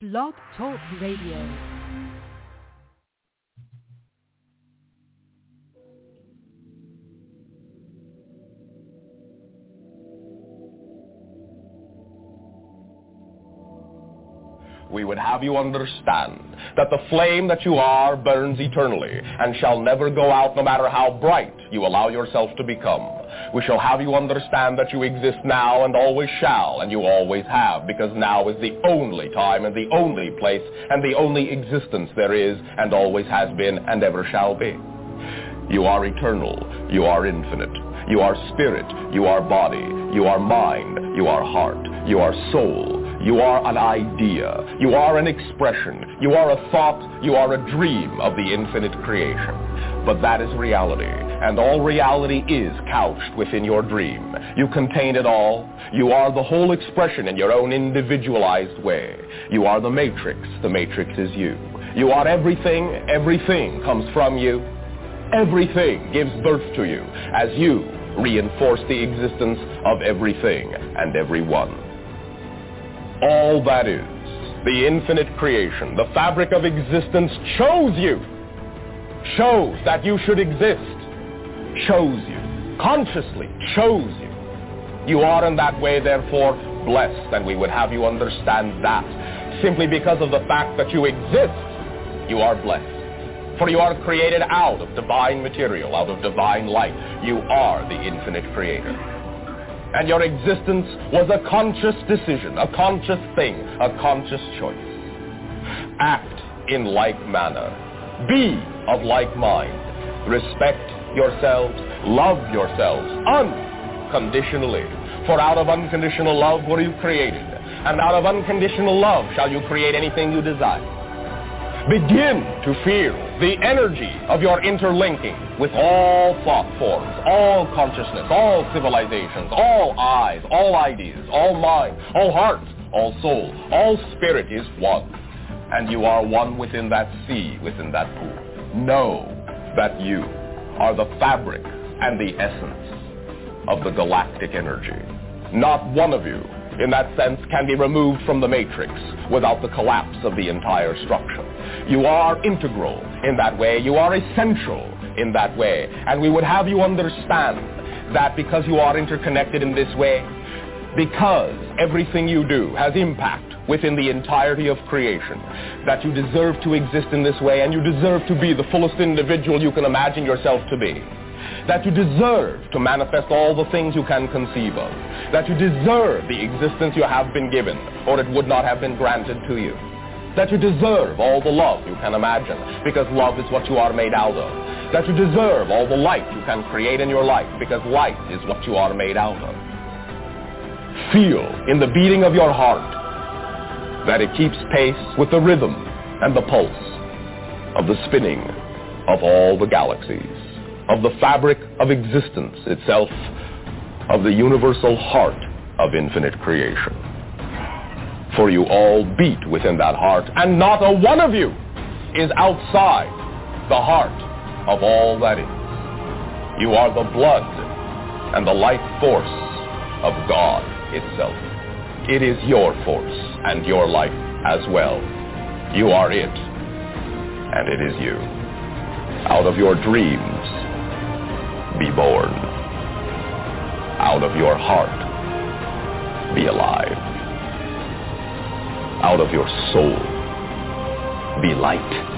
Blog Talk Radio. We would have you understand that the flame that you are burns eternally and shall never go out no matter how bright you allow yourself to become. We shall have you understand that you exist now and always shall, and you always have, because now is the only time and the only place and the only existence there is and always has been and ever shall be. You are eternal. You are infinite. You are spirit. You are body. You are mind. You are heart. You are soul. You are an idea. You are an expression. You are a thought. You are a dream of the infinite creation. But that is reality, and all reality is couched within your dream. You contain it all. You are the whole expression in your own individualized way. You are the matrix. The matrix is you. You are everything. Everything comes from you. Everything gives birth to you as you reinforce the existence of everything and everyone. All that is, the infinite creation, the fabric of existence chose you, chose that you should exist, chose you, consciously chose you. You are in that way, therefore, blessed, and we would have you understand that. Simply because of the fact that you exist, you are blessed. For you are created out of divine material, out of divine light. You are the infinite creator. And your existence was a conscious decision, a conscious thing, a conscious choice. Act in like manner. Be of like mind. Respect yourselves. Love yourselves unconditionally. For out of unconditional love were you created. And out of unconditional love shall you create anything you desire. Begin to feel the energy of your interlinking with all thought forms, all consciousness, all civilizations, all eyes, all ideas, all mind, all heart, all soul, all spirit is one. And you are one within that sea, within that pool. Know that you are the fabric and the essence of the galactic energy. Not one of you, in that sense, can be removed from the matrix without the collapse of the entire structure. You are integral in that way. You are essential in that way. And we would have you understand that because you are interconnected in this way, because everything you do has impact within the entirety of creation, that you deserve to exist in this way, and you deserve to be the fullest individual you can imagine yourself to be. That you deserve to manifest all the things you can conceive of. That you deserve the existence you have been given, or it would not have been granted to you. That you deserve all the love you can imagine, because love is what you are made out of. That you deserve all the light you can create in your life, because light is what you are made out of. Feel in the beating of your heart that it keeps pace with the rhythm and the pulse of the spinning of all the galaxies, of the fabric of existence itself, of the universal heart of infinite creation. For you all beat within that heart, and not a one of you is outside the heart of all that is. You are the blood and the life force of God itself. It is your force and your life as well. You are it, and it is you. Out of your dreams, be born. Out of your heart, be alive. Out of your soul, be light.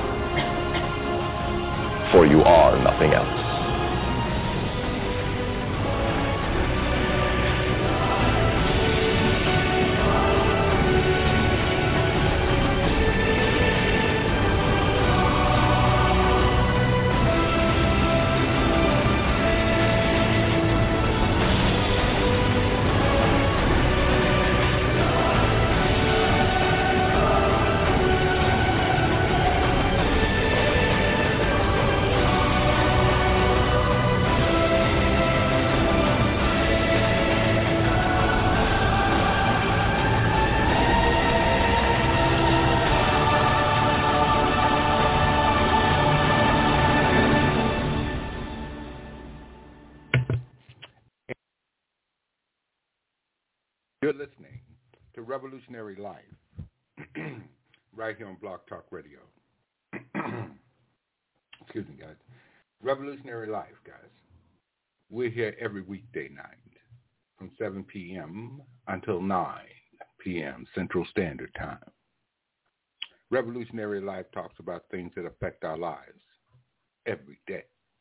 For you are nothing else. You're listening to Revolutionary Life. right here on Blog Talk Radio. Excuse me, guys. Revolutionary Life, guys. We're here every weekday night from 7 p.m. until 9 p.m. Central Standard Time. Revolutionary Life talks about things that affect our lives every day,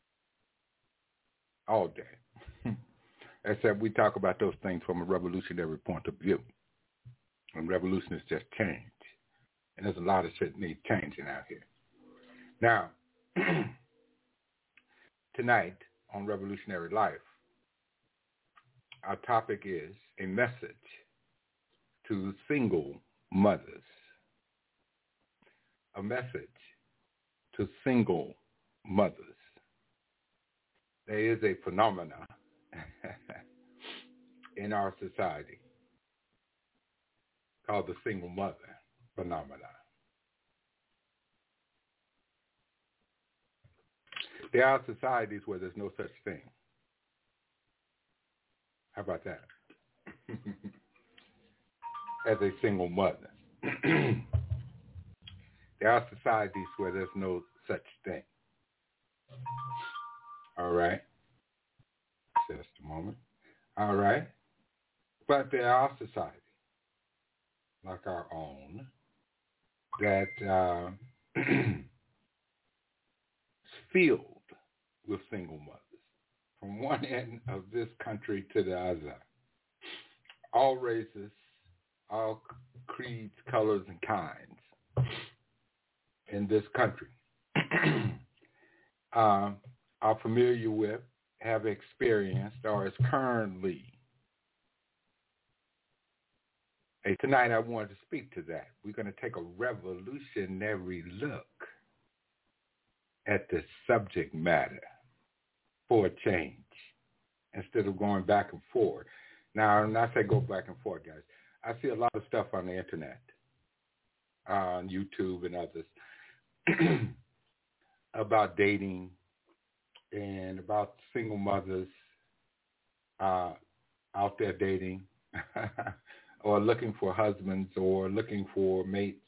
all day. Except we talk about those things from a revolutionary point of view. And revolution is just change. And there's a lot of shit needs changing out here. Now, tonight on Revolutionary Life, our topic is a message to single mothers. A message to single mothers. There is a phenomena in our society called the single mother phenomena. There are societies where there's no such thing. How about that? As a single mother. There are societies where there's no such thing. All right. Just a moment. All right. But there are societies like our own that is filled with single mothers from one end of this country to the other. All races, all creeds, colors, and kinds in this country are familiar with, have experienced, or is currently. Tonight I wanted to speak to that. We're going to take a revolutionary look at the subject matter for a change instead of going back and forth. Now, when I say go back and forth, guys, I see a lot of stuff on the internet, on YouTube and others, about dating and about single mothers out there dating or looking for husbands or looking for mates.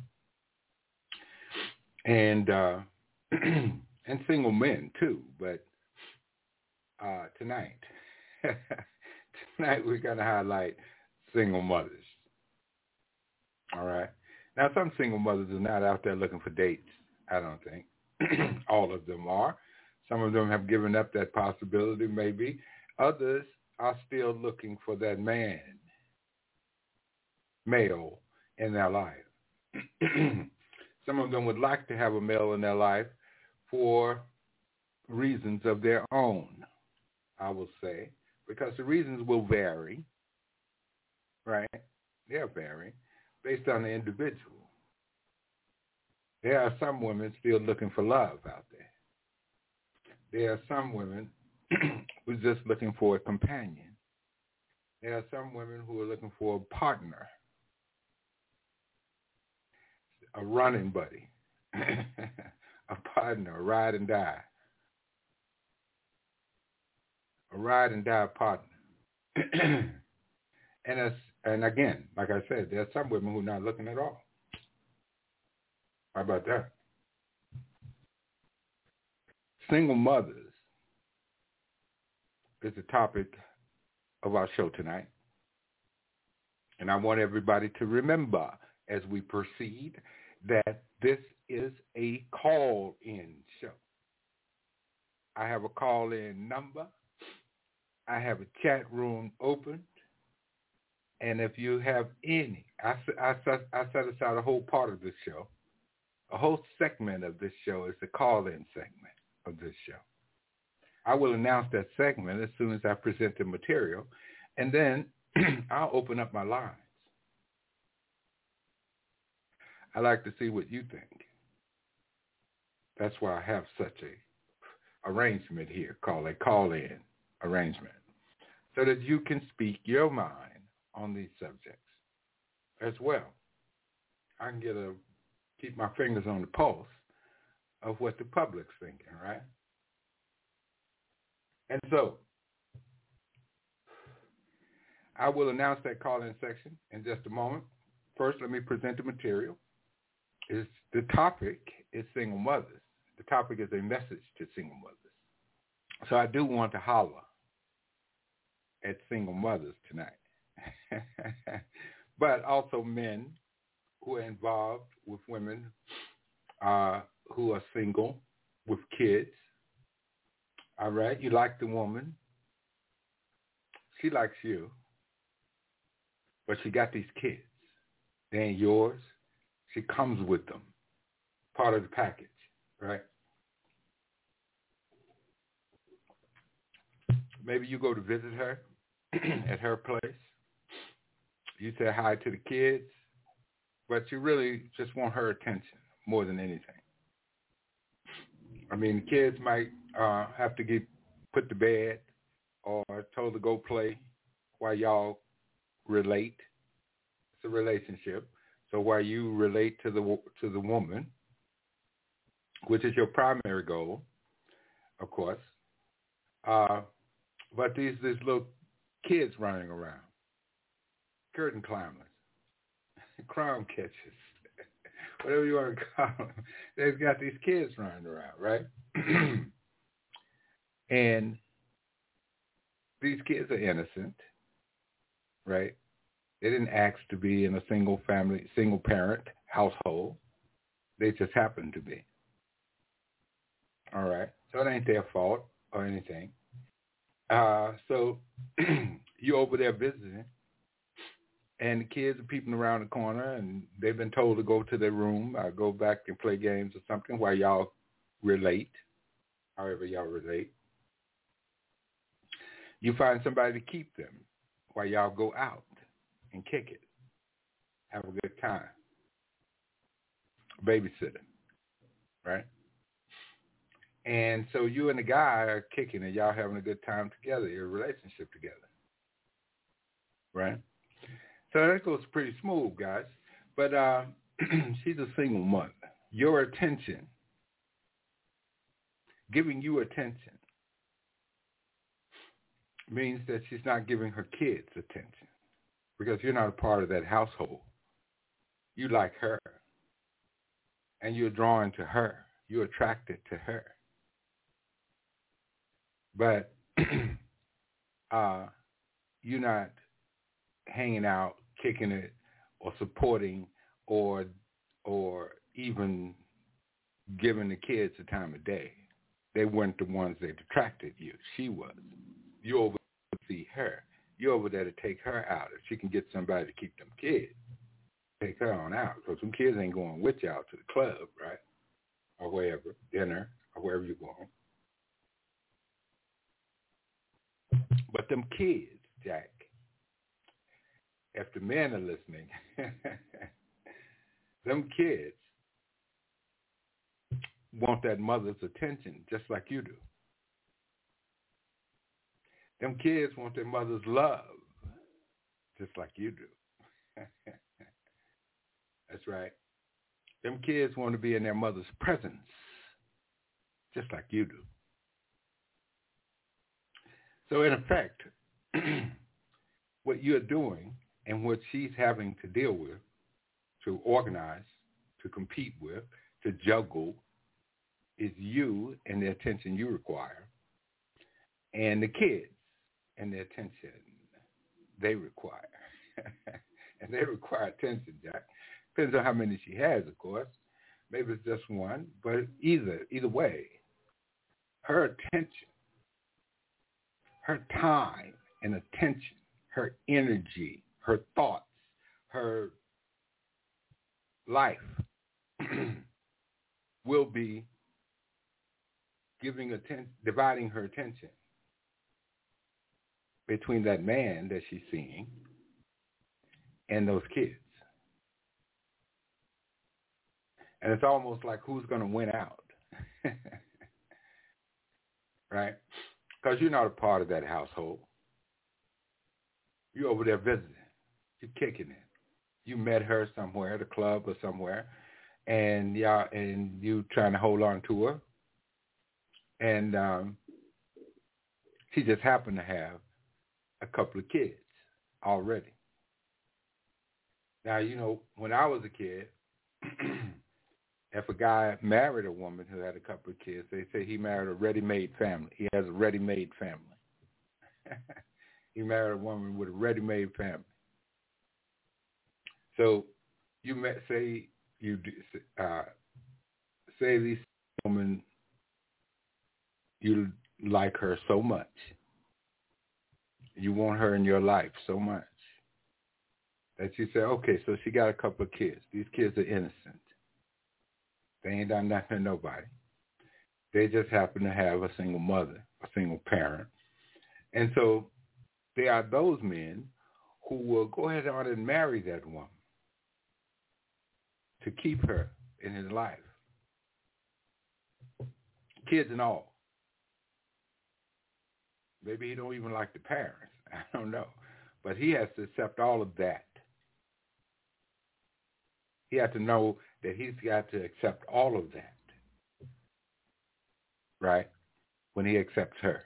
And and single men too, but tonight we're going to highlight single mothers. All right. Now, some single mothers are not out there looking for dates, I don't think. All of them are. Some of them have given up that possibility, maybe. Others are still looking for that male in their life. Some of them would like to have a male in their life for reasons of their own, I will say, because the reasons will vary, right? They'll vary based on the individual. There are some women still looking for love out there. There are some women who's just looking for a companion. There are some women who are looking for a partner, a running buddy, a partner, a ride and die. A ride and die partner. And again, like I said, there are some women who are not looking at all. How about that? Single mothers is the topic of our show tonight. And I want everybody to remember as we proceed that this is a call-in show. I have a call-in number. I have a chat room open. And if you have any, I set aside a whole part of this show. A whole segment of this show is the call-in segment of this show. I will announce that segment as soon as I present the material, and then I'll open up my lines. I like to see what you think. That's why I have such a arrangement here called a call-in arrangement, so that you can speak your mind on these subjects as well. I can keep my fingers on the pulse of what the public's thinking, right? And so I will announce that call-in section in just a moment. First, let me present the material. is the topic is single mothers. The topic is a message to single mothers. So I do want to holler at single mothers tonight. But also men who are involved with women who are single with kids. All right, you like the woman. She likes you. But she got these kids. They ain't yours. She comes with them. Part of the package, right? Maybe you go to visit her at her place. You say hi to the kids, but you really just want her attention more than anything. I mean, the kids might have to get put to bed or told to go play while y'all relate. It's a relationship. So while you relate to the woman, which is your primary goal, of course, but these little kids running around, curtain climbers, crown catchers, whatever you want to call them, they've got these kids running around, right? And these kids are innocent, right? They didn't ask to be in a single parent household. They just happen to be. All right. So it ain't their fault or anything. So you over there visiting, and the kids are peeping around the corner, and they've been told to go to their room, go back and play games or something while y'all relate, however y'all relate. You find somebody to keep them while y'all go out and kick it, have a good time. Babysitter, right? And so you and the guy are kicking it, y'all having a good time together, your relationship together, right? So that goes pretty smooth, guys. But she's a single mother. Your attention, giving you attention, means that she's not giving her kids attention because you're not a part of that household. You like her, and you're drawn to her. You're attracted to her. But you're not hanging out, kicking it, or supporting, or even giving the kids the time of day. They weren't the ones that attracted you. She was. You over to see her. You're over there to take her out. If she can get somebody to keep them kids, take her on out. Because some kids ain't going with y'all to the club, right? Or wherever, dinner, or wherever you're going. But them kids, Jack, if the men are listening, them kids want that mother's attention just like you do. Them kids want their mother's love just like you do. That's right. Them kids want to be in their mother's presence just like you do. So in effect, what you're doing and what she's having to deal with, to organize, to compete with, to juggle, is you and the attention you require, and the kids and the attention they require. And they require attention, Jack. Depends on how many she has, of course. Maybe it's just one, but either way, her attention, her time and attention, her energy, her thoughts, her life will be dividing her attention between that man that she's seeing and those kids. And it's almost like who's going to win out, right? Because you're not a part of that household. You're over there visiting. You're kicking it. You met her somewhere, at a club or somewhere, and you trying to hold on to her. And she just happened to have a couple of kids already. Now, when I was a kid, if a guy married a woman who had a couple of kids, they say he married a ready-made family. He has a ready-made family. He married a woman with a ready-made family. So you say this woman, you like her so much. You want her in your life so much that you say, okay, so she got a couple of kids. These kids are innocent. They ain't done nothing to nobody. They just happen to have a single mother, a single parent. And so there are those men who will go ahead on and marry that woman to keep her in his life. Kids and all. Maybe he don't even like the parents. I don't know. But he has to accept all of that. He has to know that he's got to accept all of that. Right? When he accepts her.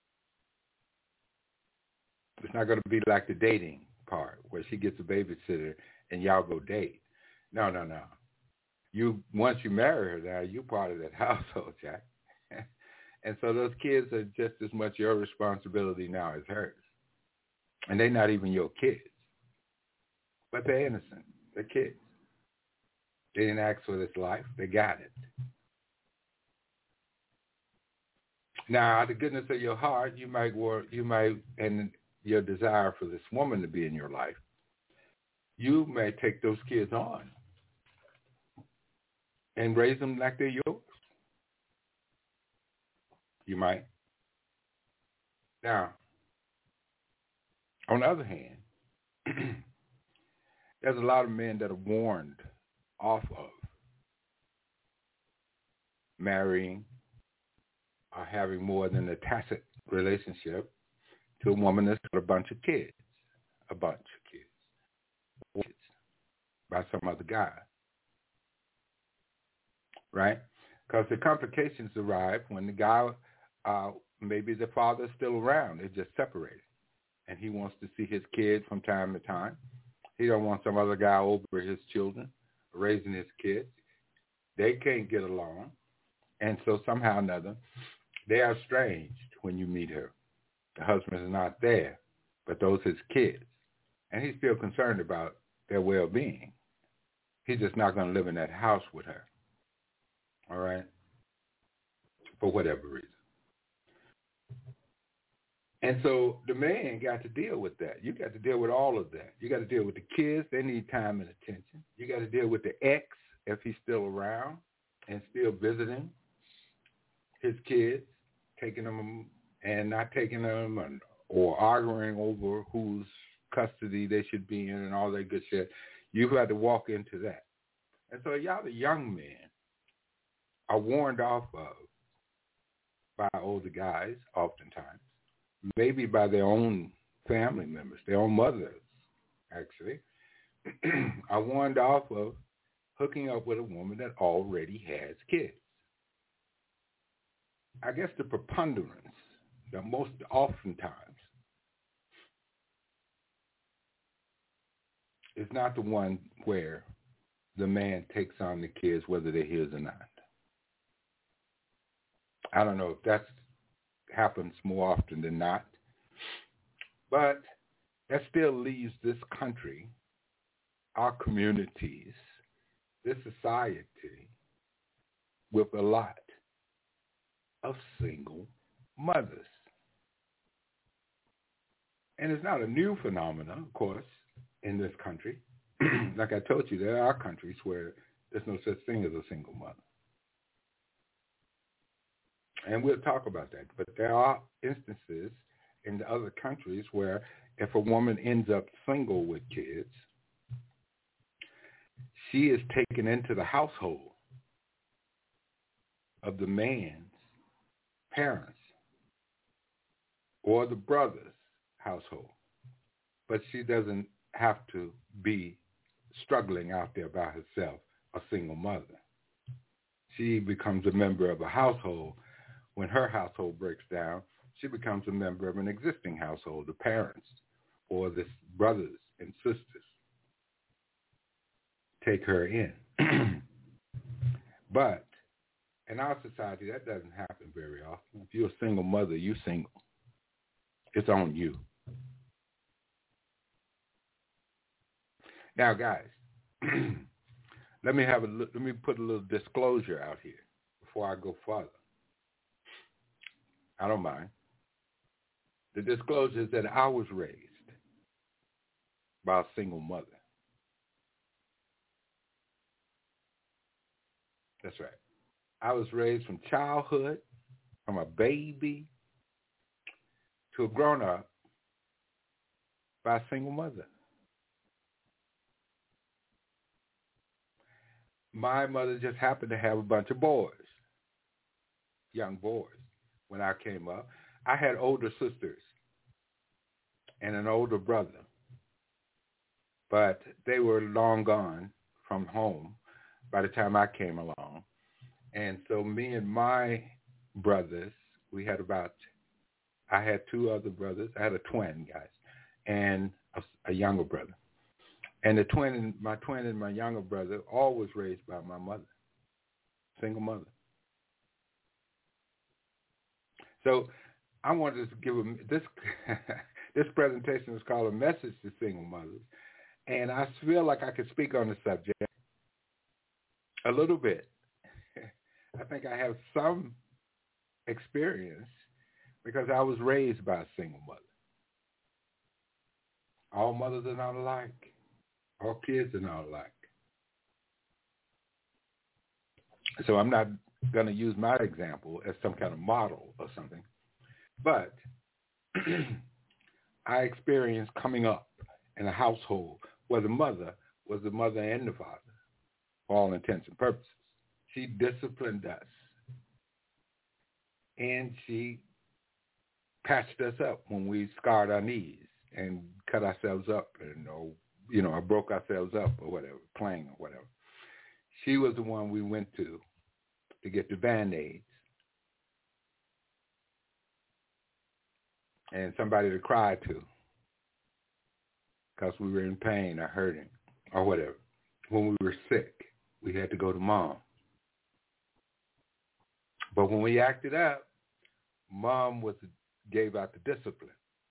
It's not going to be like the dating part where she gets a babysitter and y'all go date. No. Once you marry her now, you're part of that household, Jack. And so those kids are just as much your responsibility now as hers. And they're not even your kids. But they're innocent. They're kids. They didn't ask for this life. They got it. Now, out of the goodness of your heart, you might, and your desire for this woman to be in your life, you may take those kids on and raise them like they're yours. You might. Now, on the other hand, there's a lot of men that are warned off of marrying or having more than a tacit relationship to a woman that's got a bunch of kids by some other guy, right? Because the complications arrive when the guy, maybe the father's still around, they're just separated, and he wants to see his kids from time to time. He don't want some other guy over his children, raising his kids. They can't get along, and so somehow or another, they are estranged when you meet her. The husband is not there, but those are his kids. And he's still concerned about their well-being. He's just not going to live in that house with her. All right? For whatever reason. And so the man got to deal with that. You got to deal with all of that. You got to deal with the kids. They need time and attention. You got to deal with the ex, if he's still around and still visiting his kids, taking them and not taking them, or arguing over whose custody they should be in and all that good shit. You've got to walk into that. And so y'all, the young men, are warned off of by older guys oftentimes, maybe by their own family members, their own mothers, actually, are warned off of hooking up with a woman that already has kids. I guess the preponderance, the most oftentimes, is not the one where the man takes on the kids, whether they're his or not. I don't know if that happens more often than not, but that still leaves this country, our communities, this society, with a lot of single mothers. And it's not a new phenomenon, of course, in this country. Like I told you, there are countries where there's no such thing as a single mother. And we'll talk about that. But there are instances in the other countries where if a woman ends up single with kids, she is taken into the household of the man's parents or the brother's household. But she doesn't have to be struggling out there by herself, a single mother. She becomes a member of a household. When her household breaks down, she becomes a member of an existing household, the parents or the brothers and sisters take her in. But in our society, that doesn't happen very often. If you're a single mother, you're single. It's on you. Now, guys, let me put a little disclosure out here before I go further. I don't mind. The disclosure is that I was raised by a single mother. That's right. I was raised from childhood, from a baby to a grown-up by a single mother. My mother just happened to have a bunch of boys, young boys, when I came up. I had older sisters and an older brother, but they were long gone from home by the time I came along. And so me and my brothers, I had two other brothers. I had a twin, guys, and a younger brother. And my twin and my younger brother, all was raised by my mother, single mother. So I wanted to give this. This presentation is called A Message to Single Mothers, and I feel like I could speak on the subject a little bit. I think I have some experience because I was raised by a single mother. All mothers are not alike. All kids are not alike. So I'm not going to use my example as some kind of model or something. But I experienced coming up in a household where the mother was the mother and the father, for all intents and purposes. She disciplined us, and she patched us up when we scarred our knees and cut ourselves up, or broke ourselves up or whatever, playing or whatever. She was the one we went to get the Band-Aids and somebody to cry to because we were in pain or hurting or whatever. When we were sick, we had to go to Mom. But when we acted up, Mom gave out the discipline.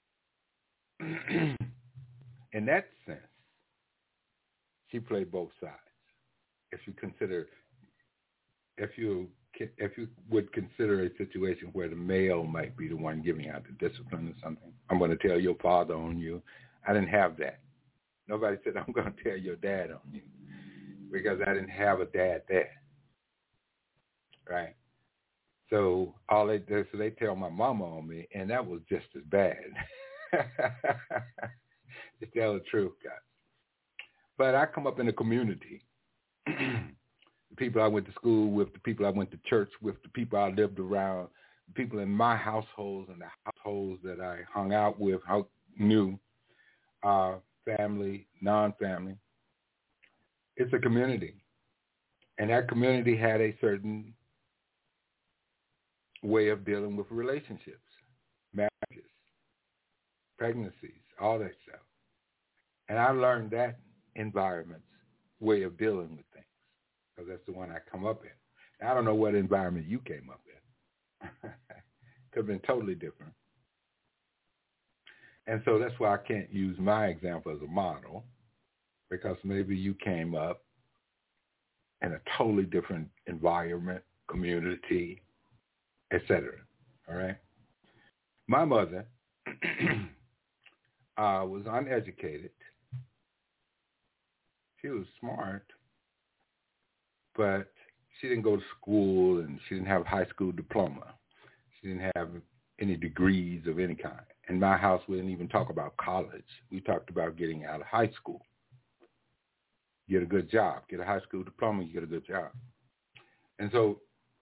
In that sense, she played both sides. If you would consider a situation where the male might be the one giving out the discipline or something, I'm going to tell your father on you. I didn't have that. Nobody said, I'm going to tell your dad on you, because I didn't have a dad there, right? So they tell my mama on me, and that was just as bad. To tell the truth, guys. But I come up in a community. The people I went to school with, the people I went to church with, the people I lived around, the people in my households and the households that I hung out with, knew, family, non-family. It's a community. And that community had a certain way of dealing with relationships, marriages, pregnancies, all that stuff. And I learned that environment's way of dealing with things, because that's the one I come up in. Now, I don't know what environment you came up in. Could have been totally different. And so that's why I can't use my example as a model, because maybe you came up in a totally different environment, community, etc. All right? My mother was uneducated. She was smart, but she didn't go to school, and she didn't have a high school diploma. She didn't have any degrees of any kind. In my house, we didn't even talk about college. We talked about getting out of high school. Get a good job. Get a high school diploma, you get a good job. And so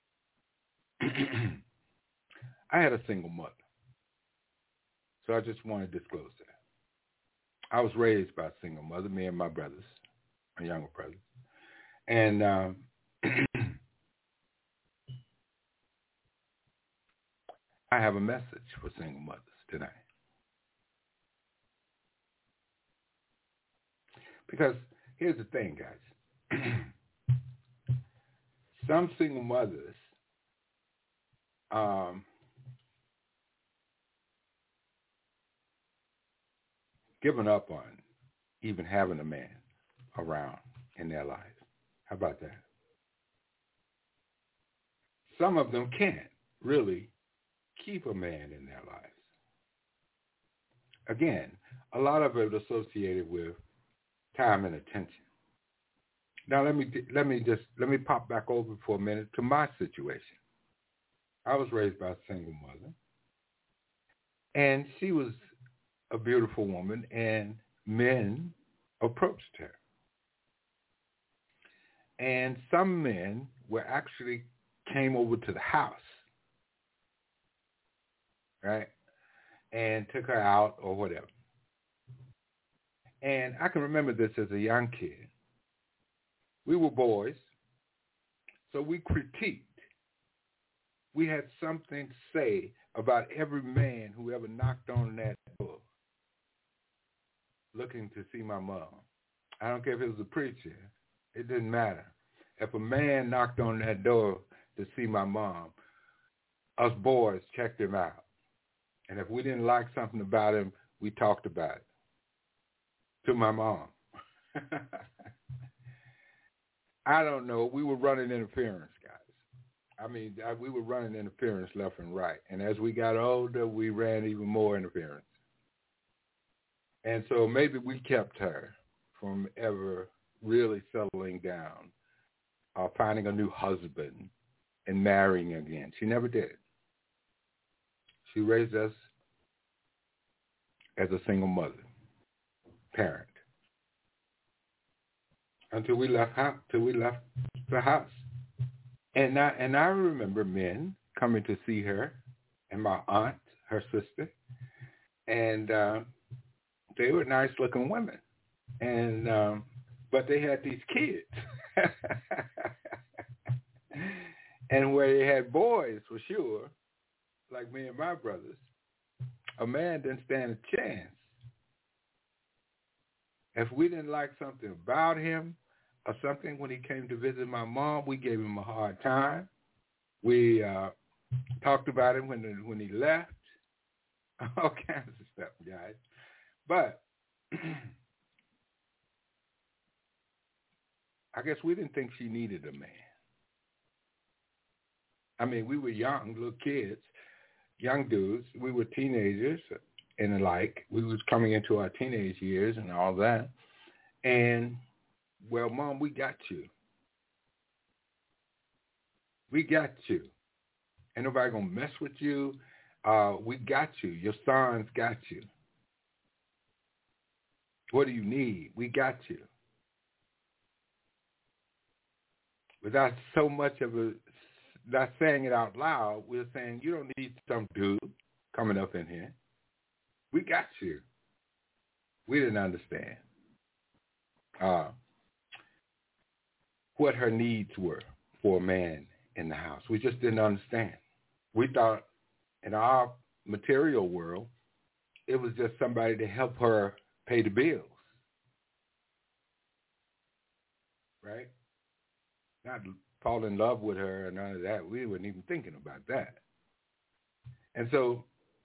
I had a single mother. So I just want to disclose that. I was raised by a single mother, me and my brothers, my younger brothers. And I have a message for single mothers tonight. Because here's the thing, guys. some single mothers given up on even having a man around in their lives. How about that? Some of them can't really keep a man in their lives. Again, a lot of it associated with time and attention. Now let me pop back over for a minute to my situation. I was raised by a single mother, and she was a beautiful woman, and men approached her. And some men came over to the house, right, and took her out or whatever. And I can remember this as a young kid. We were boys, so we critiqued. We had something to say about every man who ever knocked on that door looking to see my mom. I don't care if it was a preacher. It didn't matter. If a man knocked on that door to see my mom, us boys checked him out. And if we didn't like something about him, we talked about it to my mom. I don't know. We were running interference, guys. I mean, we were running interference left and right. And as we got older, we ran even more interference. And so maybe we kept her from ever really settling down or finding a new husband and marrying again. She never did. She raised us as a single mother, parent, until we left the house. And I remember men coming to see her and my aunt, her sister, and they were nice-looking women, and but they had these kids, and where they had boys for sure, like me and my brothers, a man didn't stand a chance. If we didn't like something about him or something when he came to visit my mom, we gave him a hard time. We talked about him when he left, all kinds of stuff, guys. But I guess we didn't think she needed a man. I mean, we were young, little kids, young dudes. We were teenagers and the like. We was coming into our teenage years and all that. And, well, Mom, we got you. We got you. Ain't nobody going to mess with you. We got you. Your sons got you. What do you need? We got you. Without so much of not saying it out loud, we're saying, you don't need some dude coming up in here. We got you. We didn't understand what her needs were for a man in the house. We just didn't understand. We thought in our material world, it was just somebody to help her pay the bills, right? Not fall in love with her and none of that. We weren't even thinking about that. And so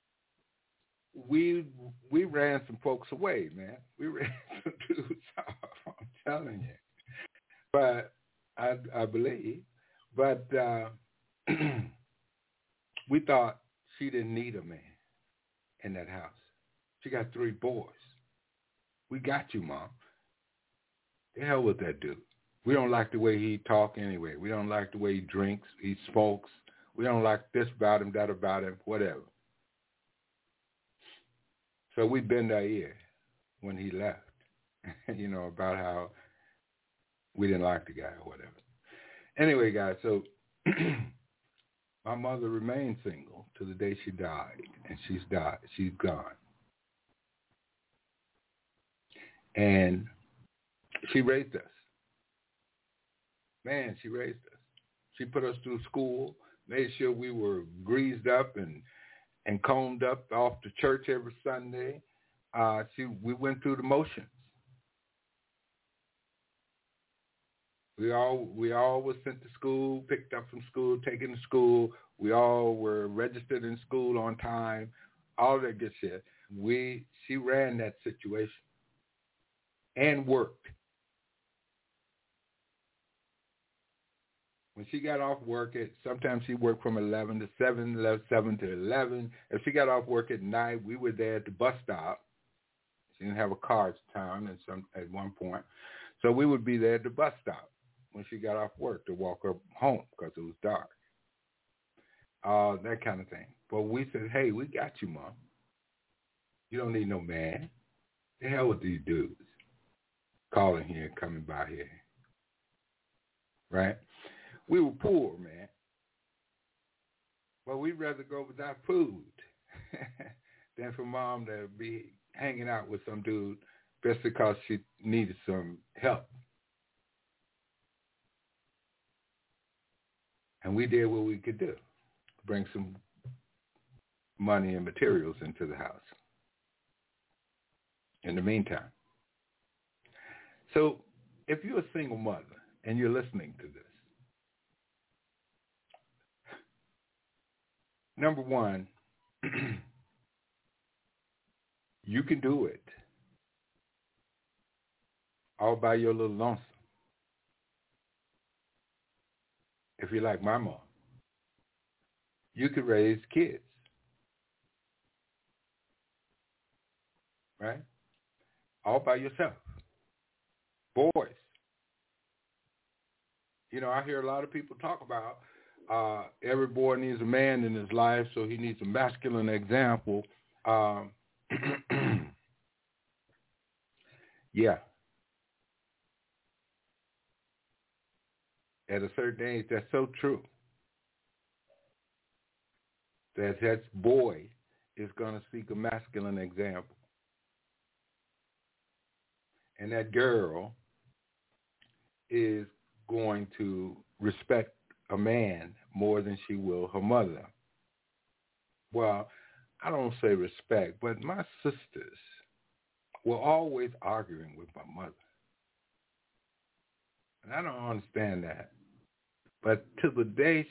we ran some folks away, man. We ran some dudes off, I'm telling you. But I believe. But we thought she didn't need a man in that house. She got 3 boys. We got you, Mom. The hell with that dude. We don't like the way he talk anyway. We don't like the way he drinks, he smokes. We don't like this about him, that about him, whatever. So we bend our ear when he left, about how we didn't like the guy or whatever. Anyway, guys, so my mother remained single to the day she died, and she's died. She's gone. And she raised us. Man, she raised us. She put us through school, made sure we were greased up and combed up off to church every Sunday. We went through the motions. We all was sent to school, picked up from school, taken to school. We all were registered in school on time, all that good shit. She ran that situation and worked. When she got off work sometimes she worked from 11 to 7, 7 to 11. If she got off work at night, we were there at the bus stop. She didn't have a car at the time at one point. So we would be there at the bus stop when she got off work to walk her home because it was dark. That kind of thing. But we said, hey, we got you, Mom. You don't need no man. The hell with these dudes calling here, coming by here. Right? We were poor, man. But we'd rather go without food than for Mom to be hanging out with some dude just because she needed some help. And we did what we could do, bring some money and materials into the house in the meantime. So if you're a single mother and you're listening to this, number one, you can do it all by your little lonesome. If you're like my mom, you could raise kids, right? All by yourself. Boys. You know, I hear a lot of people talk about every boy needs a man in his life, so he needs a masculine example. Yeah. At a certain age, that's so true. That boy is going to seek a masculine example. And that girl is going to respect a man more than she will her mother. Well, I don't say respect, but my sisters were always arguing with my mother. And I don't understand that. But to the day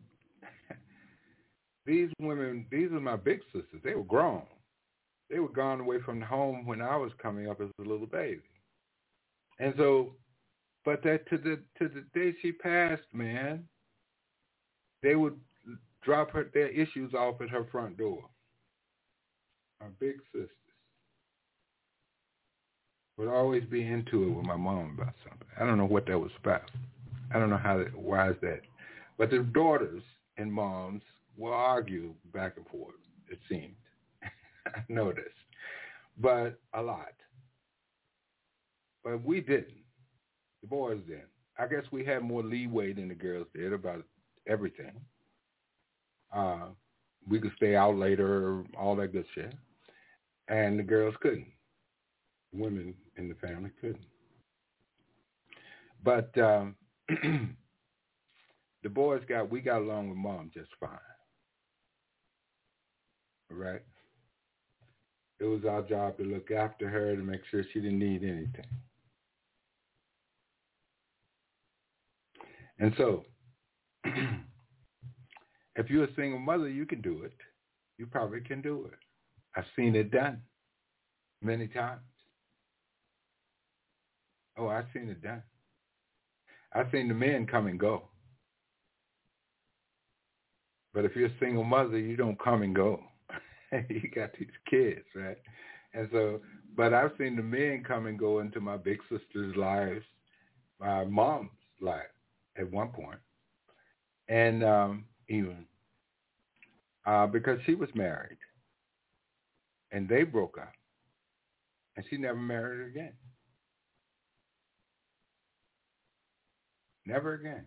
these women, these are my big sisters. They were grown. They were gone away from the home when I was coming up as a little baby. And so, but that to the day she passed, man, they would drop their issues off at her front door. My big sisters would always be into it with my mom about something. I don't know what that was about. I don't know why is that. But the daughters and moms will argue back and forth, it seemed. I noticed. But a lot. But we didn't. The boys didn't. I guess we had more leeway than the girls did about everything. We could stay out later, all that good shit. And the girls couldn't. Women in the family couldn't. But the boys we got along with Mom just fine. Right? It was our job to look after her, to make sure she didn't need anything. And so, if you're a single mother, you can do it. You probably can do it. I've seen it done many times. Oh, I've seen it done. I've seen the men come and go. But if you're a single mother, you don't come and go. You got these kids, right? And so, but I've seen the men come and go into my big sister's lives, my mom's life at one point. And even because she was married. And they broke up. And she never married again. Never again.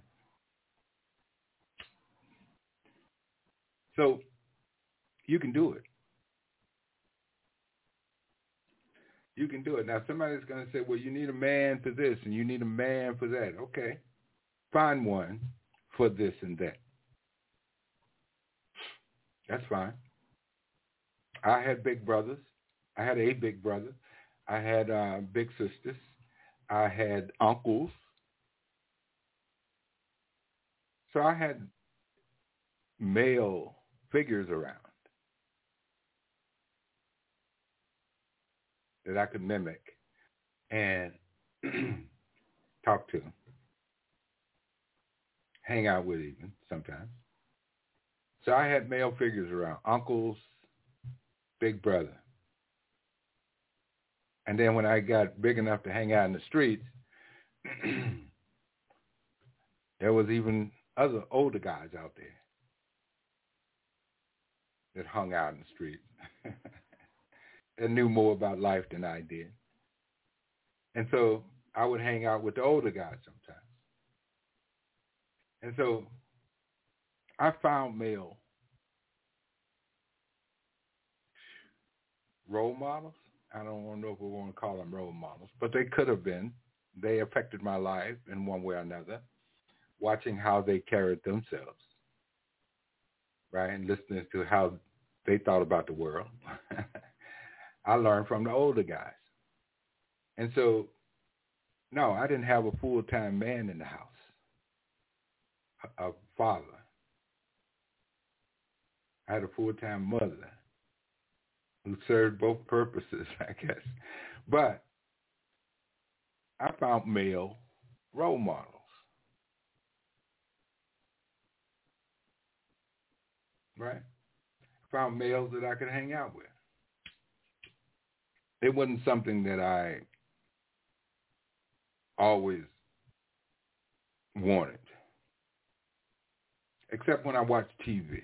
So you can do it. You can do it. Now, somebody's going to say, well, you need a man for this and you need a man for that. Okay. Find one for this and that. That's fine. I had big brothers. I had a big brother. I had big sisters. I had uncles. So I had male figures around that I could mimic and talk to, hang out with even sometimes. So I had male figures around, uncles, big brother. And then when I got big enough to hang out in the streets, there was even other older guys out there that hung out in the streets and knew more about life than I did. And so I would hang out with the older guys sometimes. And so I found male role models. I don't know if we want to call them role models, but they could have been. They affected my life in one way or another, watching how they carried themselves, right, and listening to how they thought about the world. I learned from the older guys. And so, no, I didn't have a full-time man in the house, a father. I had a full-time mother who served both purposes, I guess. But I found male role models. Right? I found males that I could hang out with. It wasn't something that I always wanted, except when I watched TV.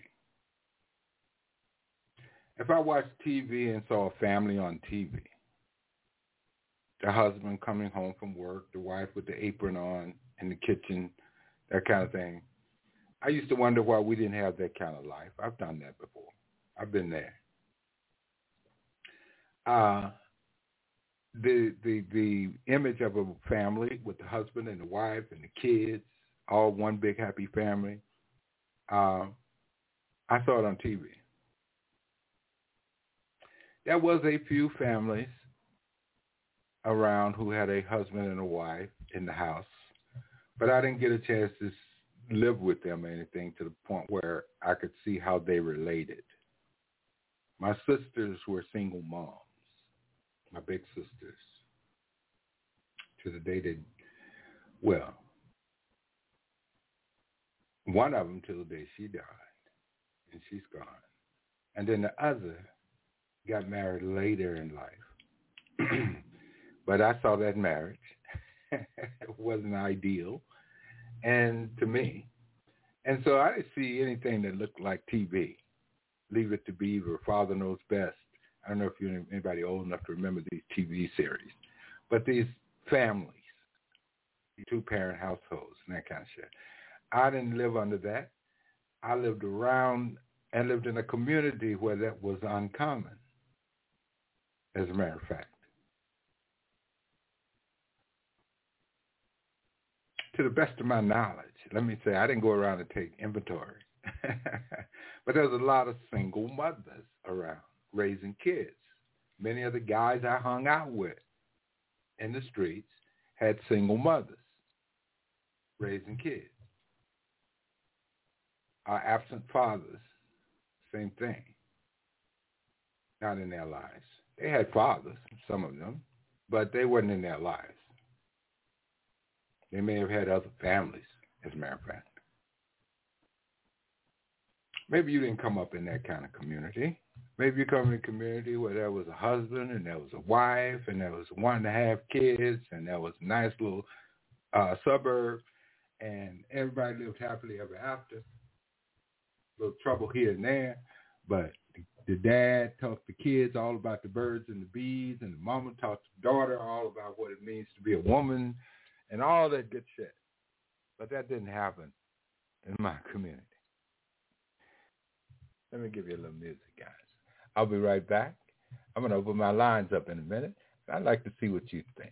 If I watched TV and saw a family on TV, the husband coming home from work, the wife with the apron on in the kitchen, that kind of thing, I used to wonder why we didn't have that kind of life. I've done that before. I've been there. The image of a family with the husband and the wife and the kids, all one big happy family, I saw it on TV. There was a few families around who had a husband and a wife in the house, but I didn't get a chance to live with them or anything to the point where I could see how they related. My sisters were single moms, my big sisters. To the day they, well, one of them till the day she died, and she's gone. And then the other got married later in life. But I saw that marriage. It wasn't ideal, and to me. And so I didn't see anything that looked like TV. Leave It to Beaver, Father Knows Best. I don't know if you're anybody old enough to remember these TV series. But these families, two-parent households and that kind of shit. I didn't live under that. I lived around and lived in a community where that was uncommon, as a matter of fact. To the best of my knowledge, let me say, I didn't go around and take inventory. But there was a lot of single mothers around raising kids. Many of the guys I hung out with in the streets had single mothers raising kids. Our absent fathers, same thing, not in their lives. They had fathers, some of them, but they weren't in their lives. They may have had other families, as a matter of fact. Maybe you didn't come up in that kind of community. Maybe you come in a community where there was a husband and there was a wife and there was 1.5 kids and there was a nice little suburb and everybody lived happily ever after. A little trouble here and there, but the dad taught the kids all about the birds and the bees, and the mama taught the daughter all about what it means to be a woman and all that good shit. But that didn't happen in my community. Let me give you a little music, guys. I'll be right back. I'm going to open my lines up in a minute. I'd like to see what you think.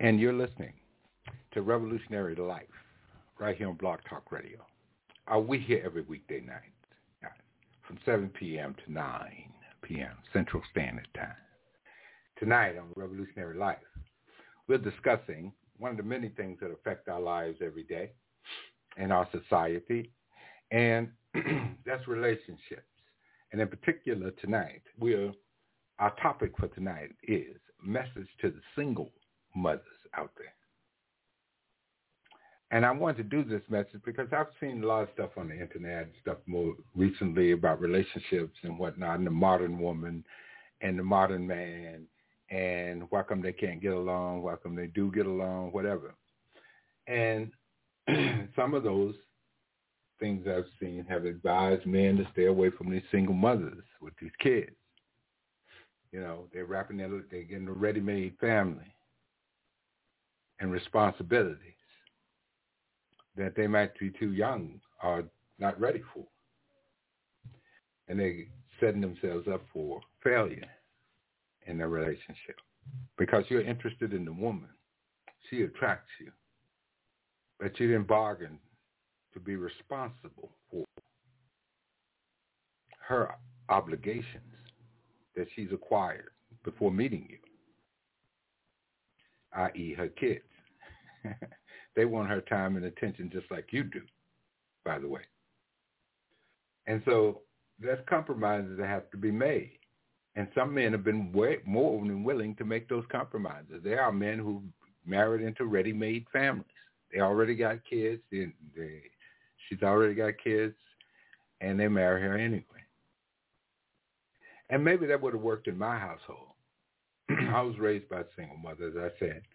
And you're listening to Revolutionary Life right here on Blog Talk Radio. We here every weekday night from 7 p.m. to 9 p.m. Central Standard Time. Tonight on Revolutionary Life, we're discussing one of the many things that affect our lives every day in our society, and that's relationships. And in particular tonight, our topic for tonight is message to the single mothers out there. And I wanted to do this message because I've seen a lot of stuff on the internet and stuff more recently about relationships and whatnot, and the modern woman and the modern man, and why come they can't get along, why come they do get along, whatever. And some of those things I've seen have advised men to stay away from these single mothers with these kids. You know, they're getting a ready-made family and responsibilities that they might be too young or not ready for. And they're setting themselves up for failure in their relationship because you're interested in the woman. She attracts you, but you didn't bargain to be responsible for her obligations that she's acquired before meeting you, i.e. her kids. They want her time and attention just like you do, by the way. And so there's compromises that have to be made. And some men have been way more than willing to make those compromises. There are men who married into ready-made families. They already got kids. She's already got kids, and they marry her anyway. And maybe that would have worked in my household. I was raised by a single mother, as I said.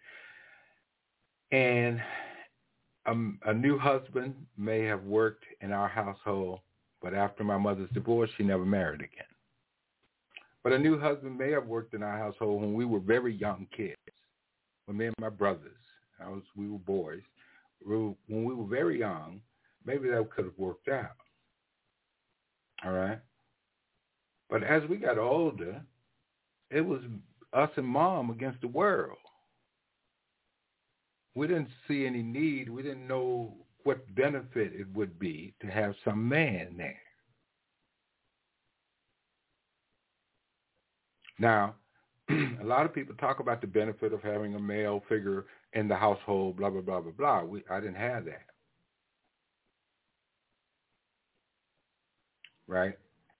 And a new husband may have worked in our household, but after my mother's divorce, she never married again. But a new husband may have worked in our household when we were very young kids, when me and my brothers, we were boys. When we were very young, maybe that could have worked out. All right? But as we got older, it was us and mom against the world. We didn't see any need. We didn't know what benefit it would be to have some man there. Now, a lot of people talk about the benefit of having a male figure in the household, blah, blah, blah, blah, blah. I didn't have that. Right?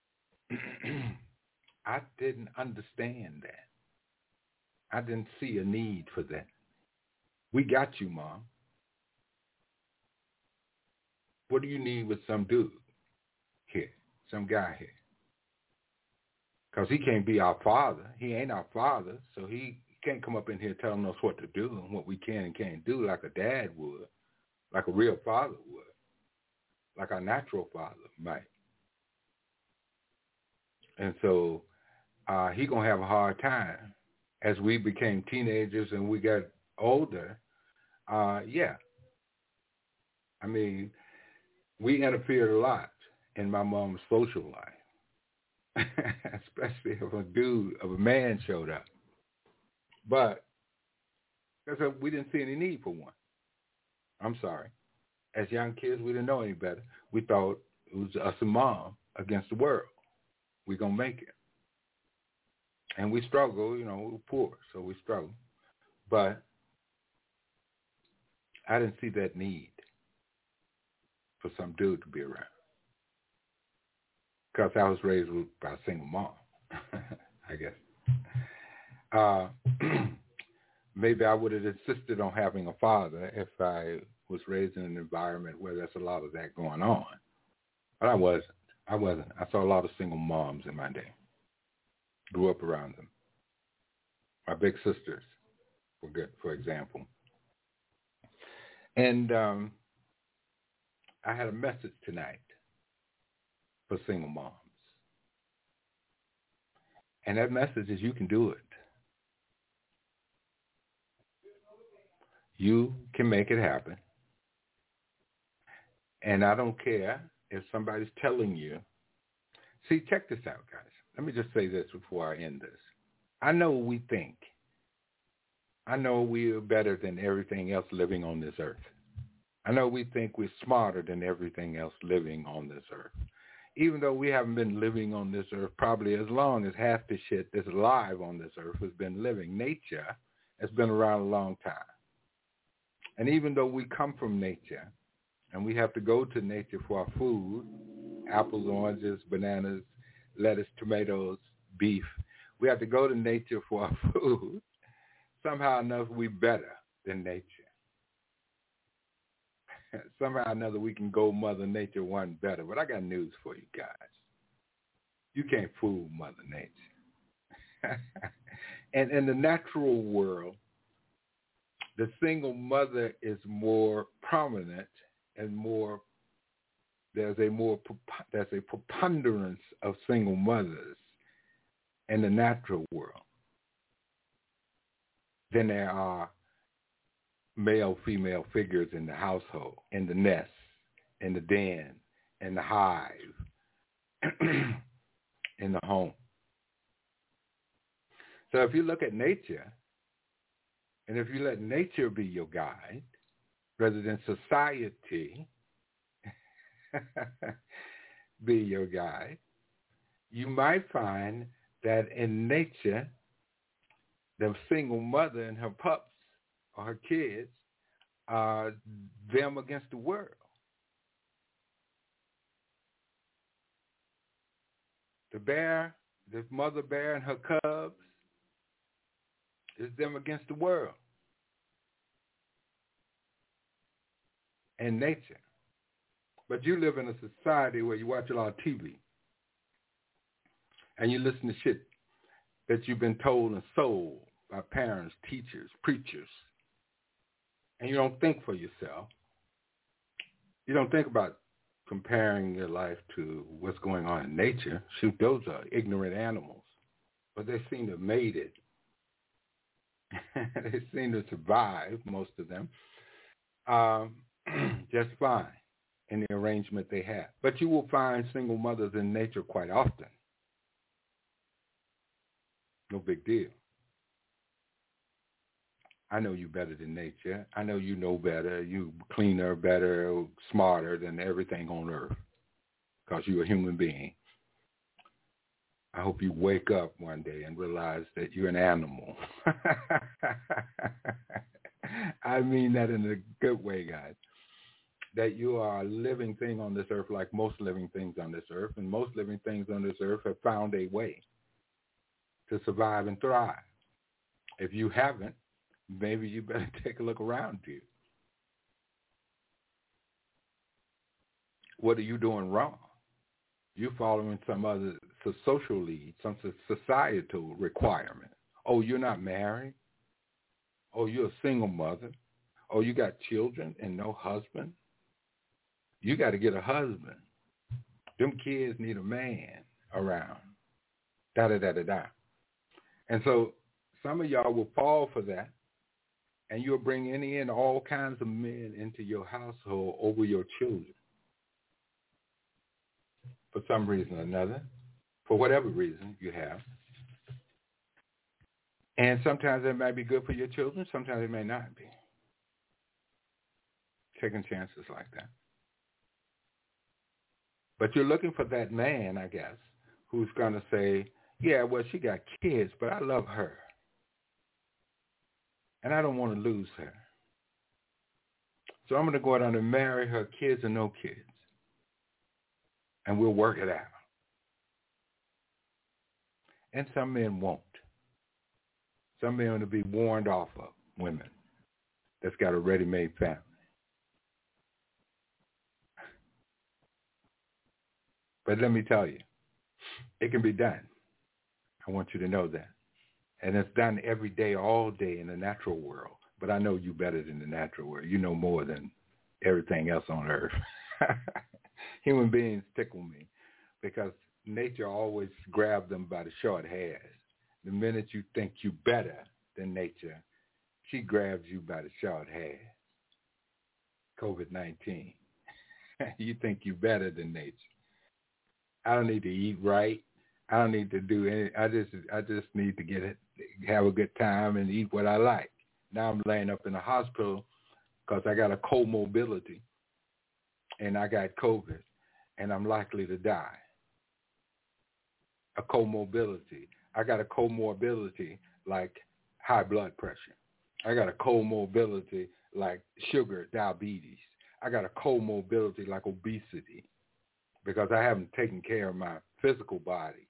I didn't understand that. I didn't see a need for that. We got you, Mom. What do you need with some dude here, some guy here? Because he can't be our father. He ain't our father, so he can't come up in here telling us what to do and what we can and can't do like a dad would, like a real father would, like our natural father might. And so he going to have a hard time as we became teenagers and we got older. Yeah. I mean, we interfered a lot in my mom's social life, especially if a man showed up. But we didn't see any need for one. I'm sorry. As young kids, we didn't know any better. We thought it was us and mom against the world. We're going to make it. And we struggle, we were poor, so we struggle. But I didn't see that need for some dude to be around. Because I was raised by a single mom, I guess. Maybe I would have insisted on having a father if I was raised in an environment where there's a lot of that going on. But I wasn't. I saw a lot of single moms in my day. Grew up around them. My big sisters, for example. And I had a message tonight for single moms. And that message is you can do it. You can make it happen. And I don't care if somebody's telling you. See, check this out, guys. Let me just say this before I end this. I know we think I know we are better than everything else living on this earth. I know we think we're smarter than everything else living on this earth. Even though we haven't been living on this earth probably as long as half the shit that's alive on this earth has been living. Nature has been around a long time. And even though we come from nature and we have to go to nature for our food, apples, oranges, bananas, lettuce, tomatoes, beef, we have to go to nature for our food. Somehow or another, we're better than nature. Somehow or another, we can go Mother Nature one better. But I got news for you guys. You can't fool Mother Nature. And in the natural world, the single mother is more prominent and more. There's a preponderance of single mothers in the natural world than there are male-female figures in the household, in the nest, in the den, in the hive, in the home. So if you look at nature, and if you let nature be your guide, rather than society be your guide, you might find that in nature, the single mother and her pups or her kids are them against the world. The mother bear and her cubs is them against the world and nature. But you live in a society where you watch a lot of TV and you listen to shit that you've been told and sold by parents, teachers, preachers, and you don't think for yourself. You don't think about comparing your life to what's going on in nature. Shoot, those are ignorant animals, but they seem to have made it. They seem to survive, most of them, just fine in the arrangement they have. But you will find single mothers in nature quite often. No big deal. I know you better than nature. I know you know better. You cleaner, better, smarter than everything on earth because you're a human being. I hope you wake up one day and realize that you're an animal. I mean that in a good way, guys. That you are a living thing on this earth like most living things on this earth, and most living things on this earth have found a way to survive and thrive. If you haven't, maybe you better take a look around you. What are you doing wrong? You're following some other social lead, some societal requirement. Oh, you're not married? Oh, you're a single mother? Oh, you got children and no husband? You got to get a husband. Them kids need a man around. Da-da-da-da-da. And so some of y'all will fall for that, and you'll bring in all kinds of men into your household over your children. For some reason or another, for whatever reason you have. And sometimes it might be good for your children, sometimes it may not be. Taking chances like that. But you're looking for that man, I guess, who's going to say, yeah, well, she got kids, but I love her. And I don't want to lose her. So I'm going to go out and marry her, kids or no kids. And we'll work it out. And some men won't. Some men will be warned off of women that's got a ready-made family. But let me tell you, it can be done. I want you to know that. And it's done every day, all day in the natural world. But I know you better than the natural world. You know more than everything else on earth. Human beings tickle me because nature always grabs them by the short hairs. The minute you think you better than nature, she grabs you by the short hairs. COVID-19. You think you better than nature. I don't need to eat right. I don't need to do any. I just need to get it, have a good time, and eat what I like. Now I'm laying up in the hospital because I got a comorbidity and I got COVID and I'm likely to die. A comorbidity. I got a comorbidity like high blood pressure. I got a comorbidity like sugar, diabetes. I got a comorbidity like obesity because I haven't taken care of my physical body.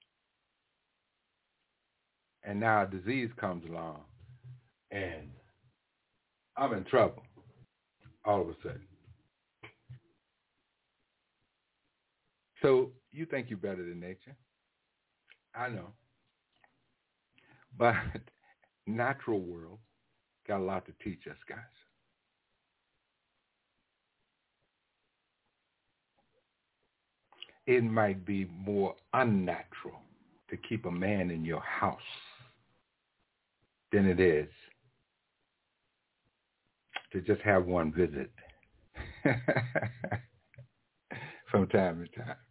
And now a disease comes along and I'm in trouble all of a sudden. So you think you're better than nature. I know. But natural world got a lot to teach us, guys. It might be more unnatural to keep a man in your house than it is to just have one visit from time to time.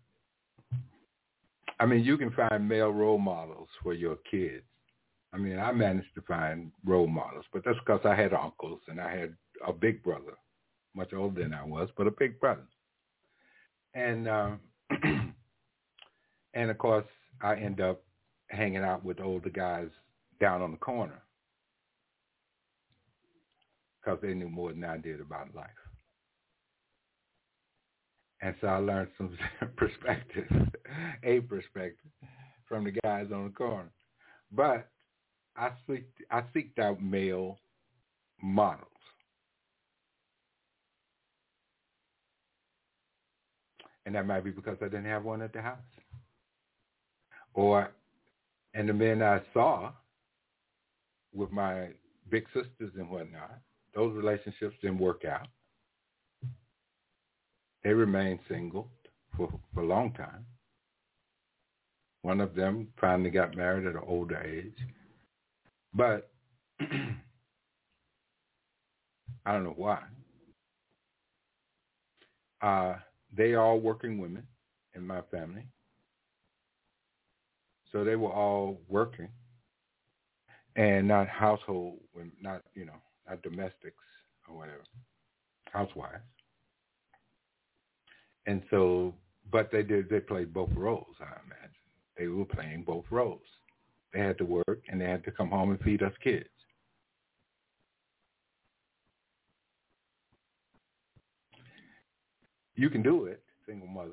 I mean, you can find male role models for your kids. I mean, I managed to find role models, but that's because I had uncles and I had a big brother, much older than I was, but a big brother. And and of course, I end up hanging out with older guys down on the corner because they knew more than I did about life. And so I learned some perspective from the guys on the corner. But I seeked out male models. And that might be because I didn't have one at the house. And the men I saw with my big sisters and whatnot, those relationships didn't work out. They remained single for a long time. One of them finally got married at an older age. But I don't know why. They are all working women in my family. So they were all working and not household, not domestics or whatever, housewives. And so, but they played both roles, I imagine. They were playing both roles. They had to work and they had to come home and feed us kids. You can do it, single mother.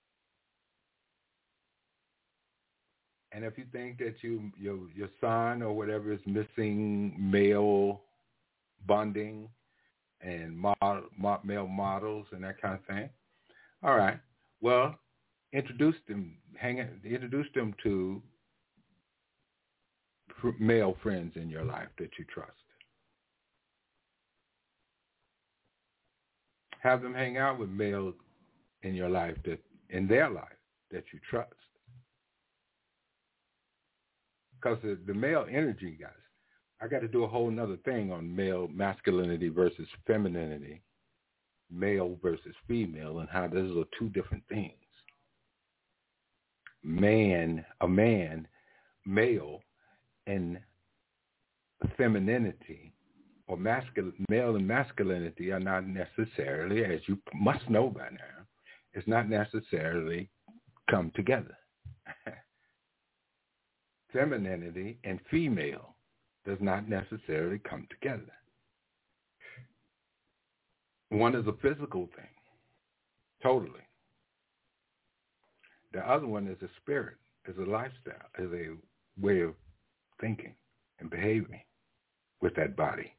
And if you think that your son or whatever is missing male bonding and male models and that kind of thing, all right. Well, introduce them to male friends in your life that you trust. Have them hang out with males in your life that you trust. Because the male energy, guys, I got to do a whole nother thing on male masculinity versus femininity, male versus female, and how those are two different things. Male, and femininity, or male and masculinity are not necessarily, as you must know by now, it's not necessarily come together. Femininity and female does not necessarily come together. One is a physical thing, totally. The other one is a spirit, is a lifestyle, is a way of thinking and behaving with that body.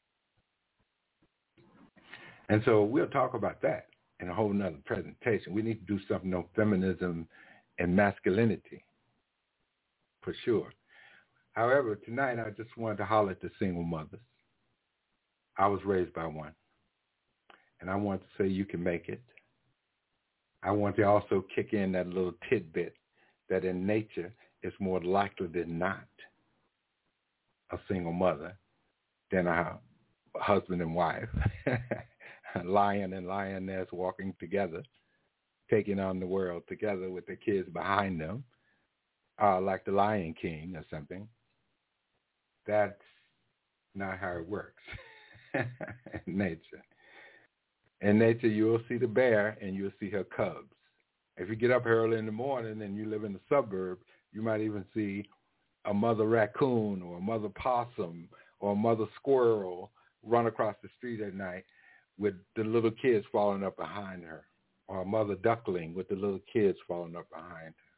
And so we'll talk about that in a whole nother presentation. We need to do something on feminism and masculinity, for sure. However, tonight I just wanted to holler at the single mothers. I was raised by one. And I want to say you can make it. I want to also kick in that little tidbit that in nature it's more likely than not a single mother than a husband and wife, a lion and lioness walking together, taking on the world together with their kids behind them, like the Lion King or something. That's Not how it works in nature. In nature, you'll see the bear and you'll see her cubs. If you get up early in the morning and you live in the suburb, you might even see a mother raccoon or a mother possum or a mother squirrel run across the street at night with the little kids following up behind her, or a mother duckling with the little kids following up behind her,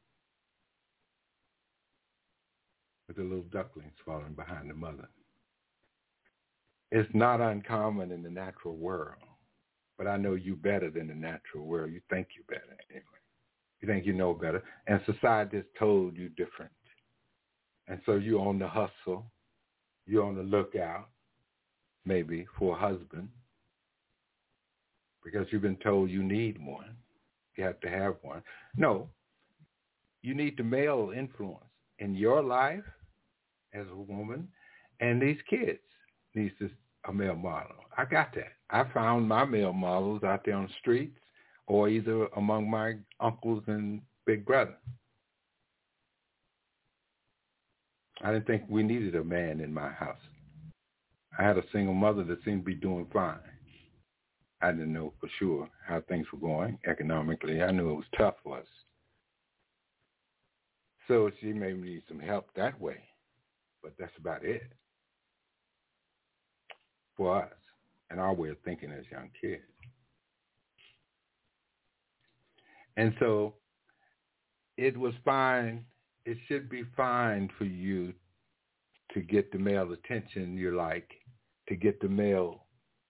with the little ducklings following behind the mother. It's not uncommon in the natural world, but I know you better than the natural world. You think you better anyway. You think you know better, and society has told you different. And so you're on the hustle, you're on the lookout, maybe, for a husband, because you've been told you need one. You have to have one. No, you need the male influence in your life as a woman, and these kids needs a male model. I got that. I found my male models out there on the streets or either among my uncles and big brother. I didn't think we needed a man in my house. I had a single mother that seemed to be doing fine. I didn't know for sure how things were going economically. I knew it was tough for us. So she may need some help that way, but that's about it for us and our way of thinking as young kids. And so it was fine. It should be fine for you to get the male attention you like, to get the male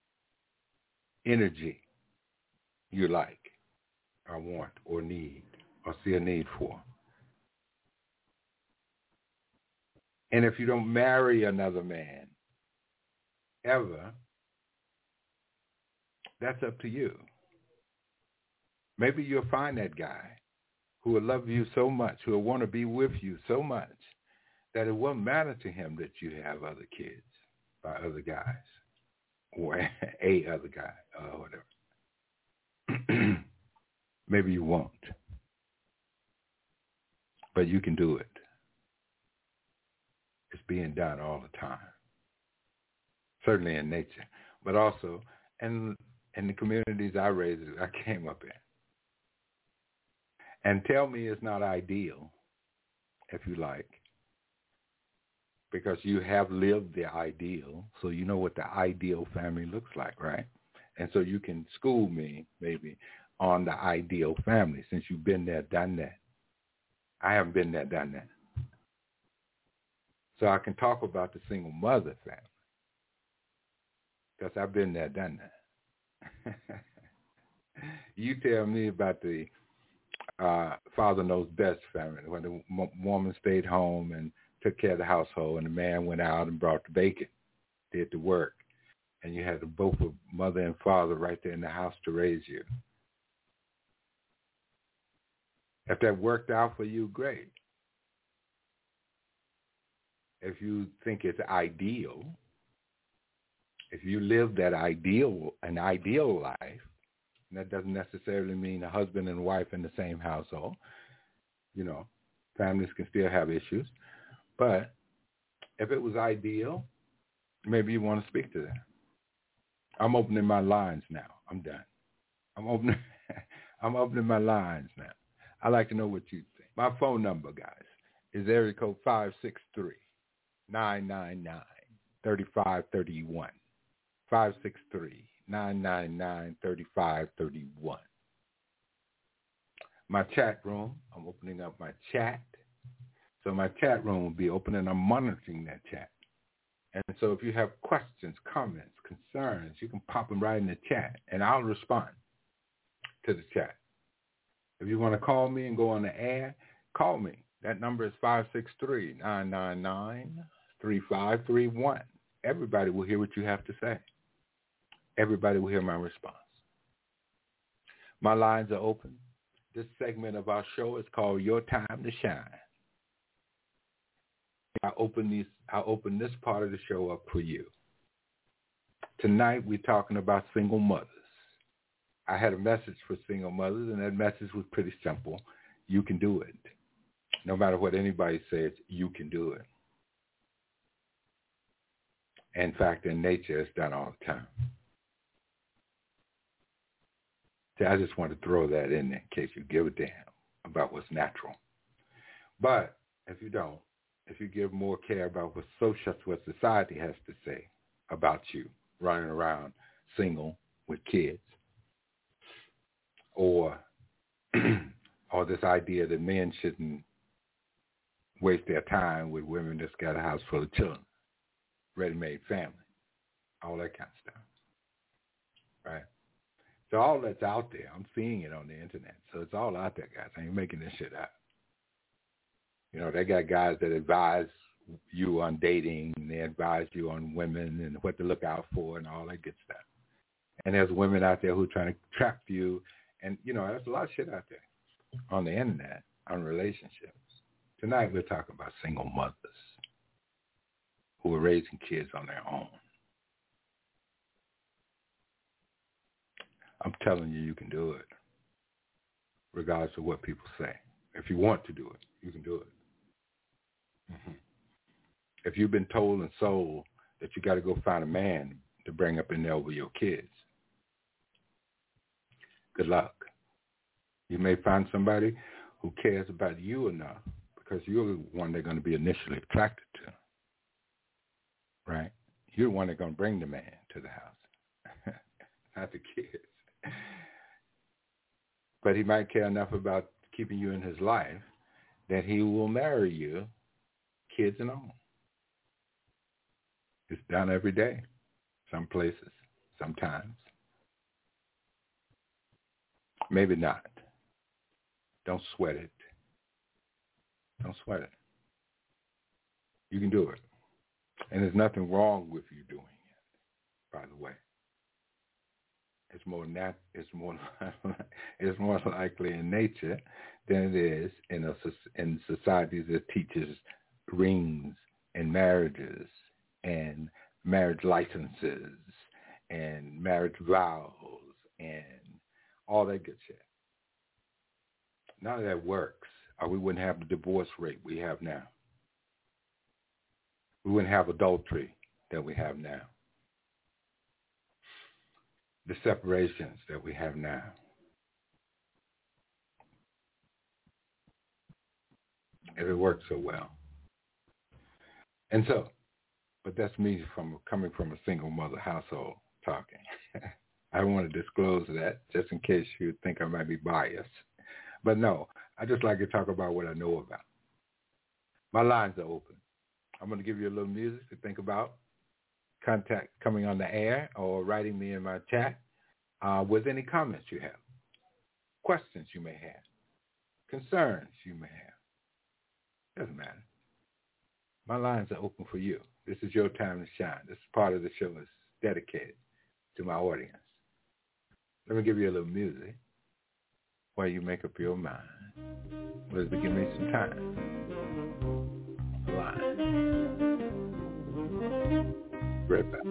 energy you like, or want, or need, or see a need for. And if you don't marry another man, ever, that's up to you. Maybe you'll find that guy who will love you so much, who will want to be with you so much, that it won't matter to him that you have other kids by other guys, or a other guy, or whatever. Maybe you won't. But you can do it. It's being done all the time. Certainly in nature, but also in the communities I came up in. And tell me it's not ideal, if you like, because you have lived the ideal, so you know what the ideal family looks like, right? And so you can school me, maybe, on the ideal family, since you've been there, done that. I haven't been there, done that. So I can talk about the single mother family, because I've been there, done that. You tell me about the father knows best family, when the woman stayed home and took care of the household, and the man went out and brought the bacon, did the work, and you had both of mother and father right there in the house to raise you. If that worked out for you, great. If you think it's ideal, if you live an ideal life, and that doesn't necessarily mean a husband and wife in the same household. You know, families can still have issues. But if it was ideal, maybe you want to speak to that. I'm opening my lines now. I'm done. I'm opening my lines now. I'd like to know what you think. My phone number, guys, is area code 563-999-3531. 563-999-3531. My chat room, I'm opening up my chat. So my chat room will be open, and I'm monitoring that chat. And so if you have questions, comments, concerns, you can pop them right in the chat, and I'll respond to the chat. If you want to call me and go on the air, call me. That number is 563-999-3531. Everybody will hear what you have to say. Everybody will hear my response. My lines are open. This segment of our show is called Your Time to Shine. I open this part of the show up for you. Tonight we're talking about single mothers. I had a message for single mothers, and that message was pretty simple. You can do it. No matter what anybody says, you can do it. In fact, in nature, it's done all the time. See, I just want to throw that in there in case you give a damn about what's natural. But if you don't, if you give more care about what society has to say about you running around single with kids, or this idea that men shouldn't waste their time with women that's got a house full of children, ready-made family, all that kind of stuff, right? So all that's out there, I'm seeing it on the internet. So it's all out there, guys. I ain't making this shit up. You know, they got guys that advise you on dating, and they advise you on women and what to look out for and all that good stuff. And there's women out there who are trying to trap you. And, you know, there's a lot of shit out there on the internet on relationships. Tonight we're talking about single mothers who are raising kids on their own. I'm telling you, you can do it, regardless of what people say. If you want to do it, you can do it. Mm-hmm. If you've been told and sold that you got to go find a man to bring up in there with your kids, good luck. You may find somebody who cares about you enough because you're the one they're going to be initially attracted to, right? You're the one that's going to bring the man to the house, not the kids. But he might care enough about keeping you in his life that he will marry you, kids and all. It's done every day, some places, sometimes. Maybe not. Don't sweat it. Don't sweat it. You can do it. And there's nothing wrong with you doing it, by the way. It's more likely in nature than it is in societies that teaches rings and marriages and marriage licenses and marriage vows and all that good shit. None of that works, or we wouldn't have the divorce rate we have now. We wouldn't have adultery that we have now. The separations that we have now. If it works so well. And so, but that's me coming from a single mother household talking. I don't want to disclose that just in case you think I might be biased. But no, I just like to talk about what I know about. My lines are open. I'm going to give you a little music to think about. Contact coming on the air or writing me in my chat with any comments you have, questions you may have, concerns you may have. Doesn't matter. My lines are open for you. This is your time to shine. This part of the show is dedicated to my audience. Let me give you a little music while you make up your mind. Let's give me some time. Line. Right back.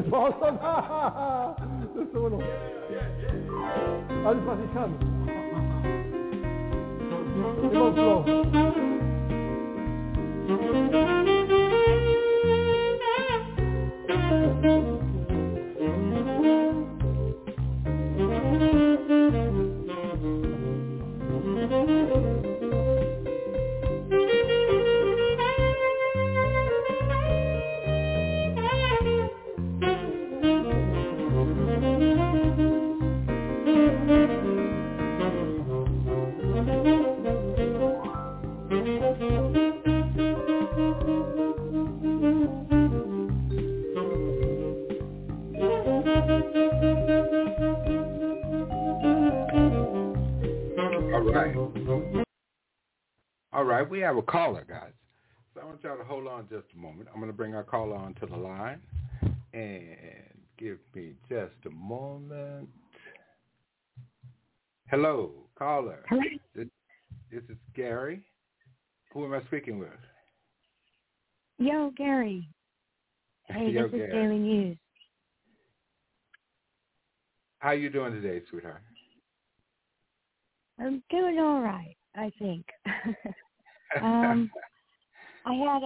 Spontan! Det är så då. Alles, was ich kann. Immer so. All right, we have a caller, guys. So I want y'all to hold on just a moment. I'm going to bring our caller onto the line. And give me just a moment. Hello, caller. Hello. This is Gary. Who am I speaking with? Yo, Gary. Hey, Yo, this is Gary. Daily News. How you doing today, sweetheart? I'm doing all right, I think. I had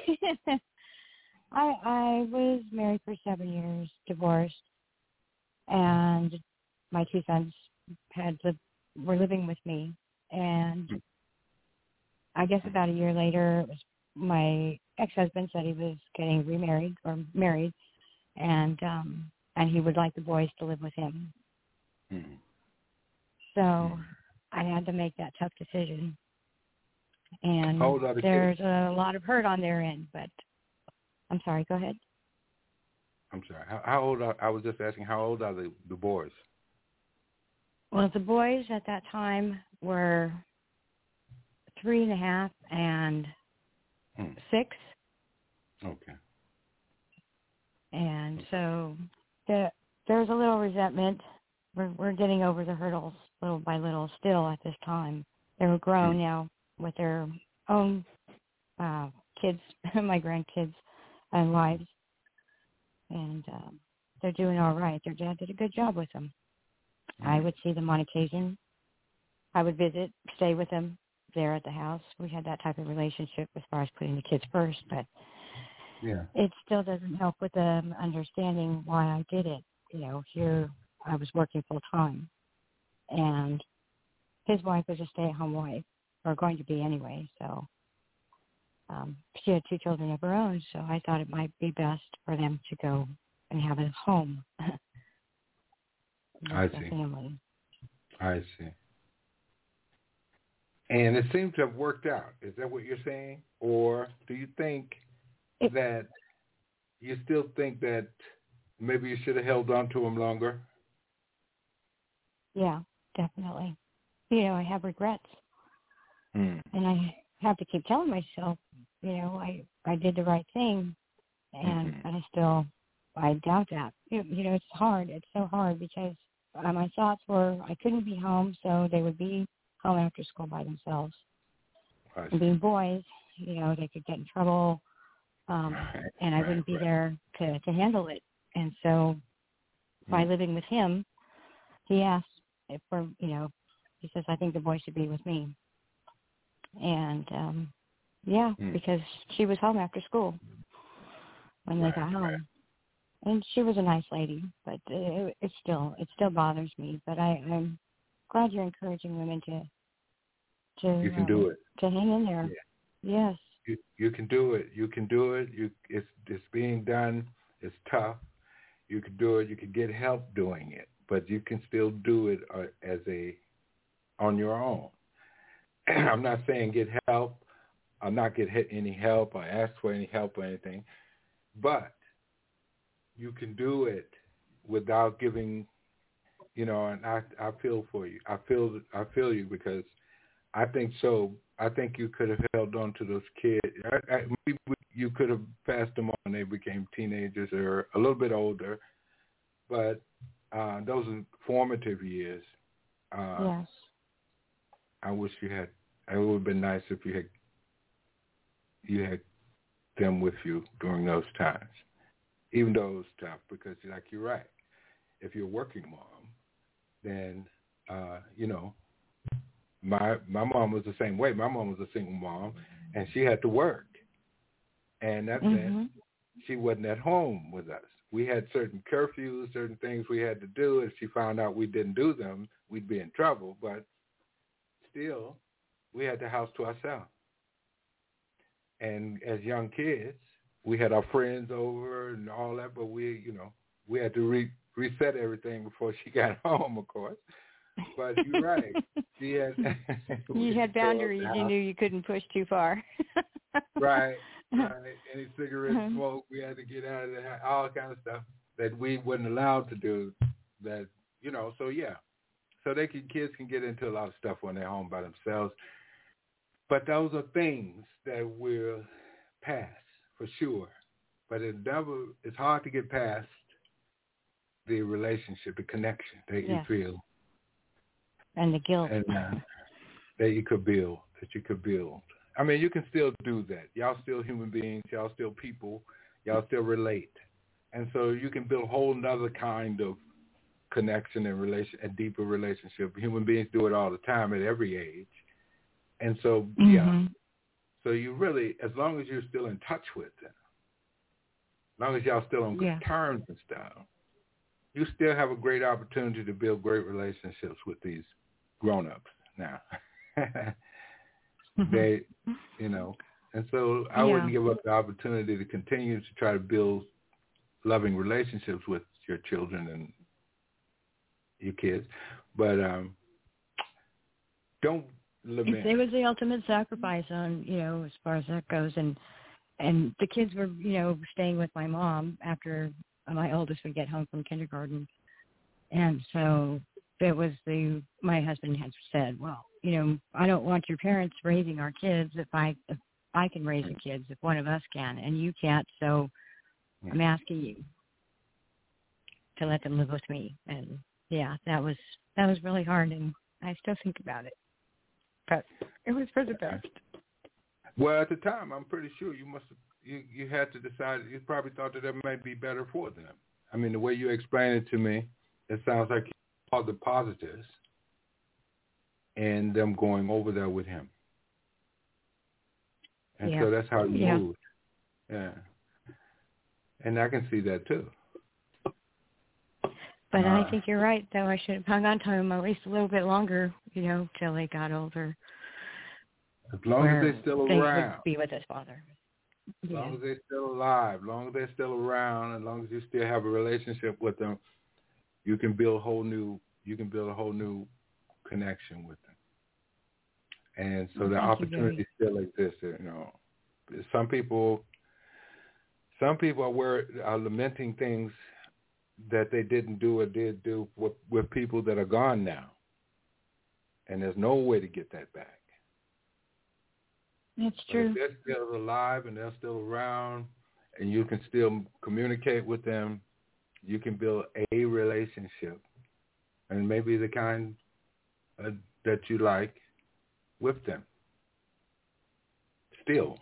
I was married for 7 years, divorced, and my two sons were living with me. And I guess about a year later, it was my ex-husband said he was getting remarried or married, and he would like the boys to live with him. Mm-hmm. So I had to make that tough decision. And How old are the there's kids? a lot of hurt on their end, but I'm sorry, go ahead. I'm sorry. How old are, I was just asking, how old are the boys? Well, the boys at that time were 3.5 and 6. Okay. And so there's a little resentment. We're getting over the hurdles little by little still at this time. They're grown now with their own kids, my grandkids, and wives. And they're doing all right. Their dad did a good job with them. I would see them on occasion. I would visit, stay with them there at the house. We had that type of relationship as far as putting the kids first, but it still doesn't help with them understanding why I did it. You know, here I was working full time, and his wife was a stay-at-home wife, or going to be anyway, so she had 2 children of her own, so I thought it might be best for them to go and have a home. I see. Family. I see. And it seems to have worked out. Is that what you're saying? Or do you think that you still think that maybe you should have held on to him longer? Yeah, definitely. You know, I have regrets. And I have to keep telling myself, you know, I did the right thing, and I doubt that. You know, it's hard. It's so hard because my thoughts were I couldn't be home, so they would be home after school by themselves. And being boys, you know, they could get in trouble, and I wouldn't be there to handle it. And so by living with him, he asked if he says, I think the boy should be with me. And, because she was home after school when they got home. And she was a nice lady, but it still bothers me. But I'm glad you're encouraging women to you can do it. To hang in there. Yeah. Yes. You can do it. You can do it. It's being done. It's tough. You can do it. You can get help doing it, but you can still do it on your own. I'm not saying get help. I'm not get any help or ask for any help or anything, but you can do it without giving, and I feel for you. I feel you because I think so. I think you could have held on to those kids. You could have passed them on when they became teenagers or a little bit older, but those are formative years. Yes. I wish you had. It would have been nice if you had them with you during those times. even though it was tough because, like, you're right. If you're a working mom, then, my mom was the same way. My mom was a single mom, and she had to work. And that meant she wasn't at home with us. We had certain curfews, certain things we had to do. If she found out we didn't do them, we'd be in trouble. But still, we had the house to ourselves. And as young kids, we had our friends over and all that, but we had to reset everything before she got home, of course. But you're right. She had you had boundaries. You knew you couldn't push too far. Right. Any cigarette smoke, we had to get out of there. All kind of stuff that we wasn't allowed to do. That so yeah. So kids can get into a lot of stuff when they're home by themselves. But those are things that will pass for sure. But it's hard to get past the relationship, the connection that you feel. And the guilt. And that you could build. I mean, you can still do that. Y'all still human beings. Y'all still people. Y'all still relate. And so you can build a whole nother kind of connection and a deeper relationship. Human beings do it all the time at every age. And so, so you really, as long as you're still in touch with them, as long as y'all still on good terms and stuff, you still have a great opportunity to build great relationships with these grown-ups now. They, and so I wouldn't give up the opportunity to continue to try to build loving relationships with your children and your kids, but don't lament. It was the ultimate sacrifice on, as far as that goes, and the kids were, staying with my mom after my oldest would get home from kindergarten, and so it was my husband had said, well, I don't want your parents raising our kids if I can raise the kids, if one of us can, and you can't, so I'm asking you to let them live with me. And that was really hard, and I still think about it. But it was for the best. Well, at the time, I'm pretty sure you had to decide. You probably thought that might be better for them. I mean, the way you explained it to me, it sounds like you saw the positives and them going over there with him. And so that's how you moved. Yeah. And I can see that too. But I think you're right, though. I should have hung on to him at least a little bit longer, till they got older. As long as they're still around. Would be with his father. As long as they're still alive, as long as they're still around, as long as you still have a relationship with them, you can build a whole new connection with them. And so the opportunity still exists. Some people are lamenting things that they didn't do or did do with people that are gone now. And there's no way to get that back. That's true. But if they're still alive and they're still around and you can still communicate with them, you can build a relationship, and maybe the kind that you like with them. Still.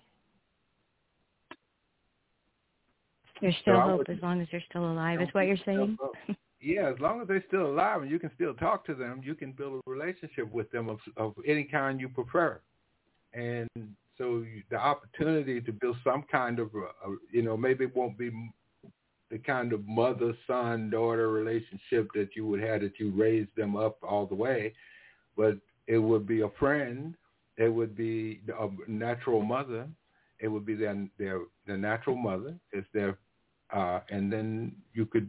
There's still hope as long as they're still alive, is what you're saying? Yeah, as long as they're still alive and you can still talk to them, you can build a relationship with them of any kind you prefer. And so the opportunity to build some kind of, maybe it won't be the kind of mother-son-daughter relationship that you would have that you raised them up all the way, but it would be a friend. It would be a natural mother. It would be their natural mother. It's their, and then you could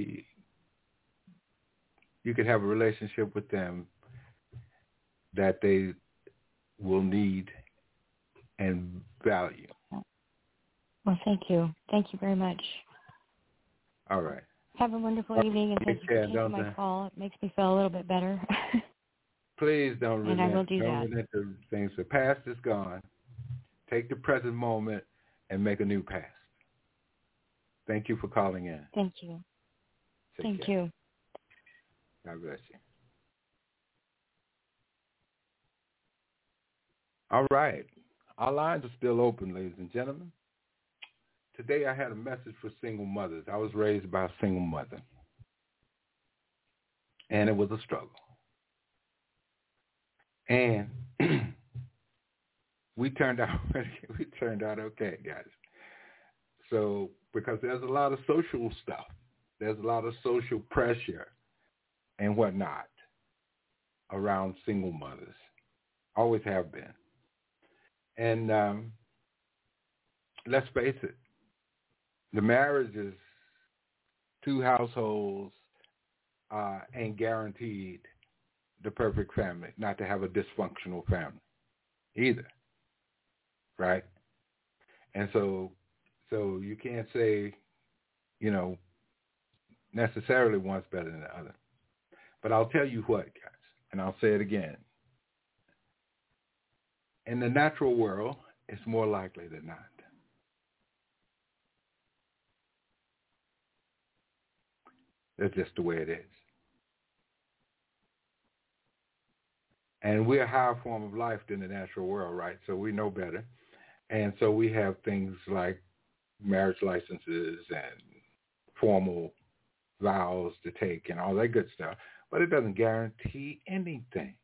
have a relationship with them that they will need and value. Well, thank you. Thank you very much. All right. Have a wonderful evening, and thank you for taking my call. It makes me feel a little bit better. Please don't relent. And I will do that. Don't relent the things. The past is gone. Take the present moment and make a new past. Thank you for calling in. Thank you. Take Thank care. you. God bless you. All right. Our lines are still open, ladies and gentlemen. today I had a message for single mothers. I was raised by a single mother, and it was a struggle. And we turned out okay, guys. So because there's a lot of social stuff, there's a lot of social pressure and whatnot around single mothers. Always have been. And let's face it, the marriage is two households ain't guaranteed the perfect family, not to have a dysfunctional family either, right? And so you can't say, necessarily one's better than the other. But I'll tell you what, guys, and I'll say it again. In the natural world, it's more likely than not. That's just the way it is. And we're a higher form of life than the natural world, right? So we know better. And so we have things like marriage licenses and formal vows to take and all that good stuff. But it doesn't guarantee anything.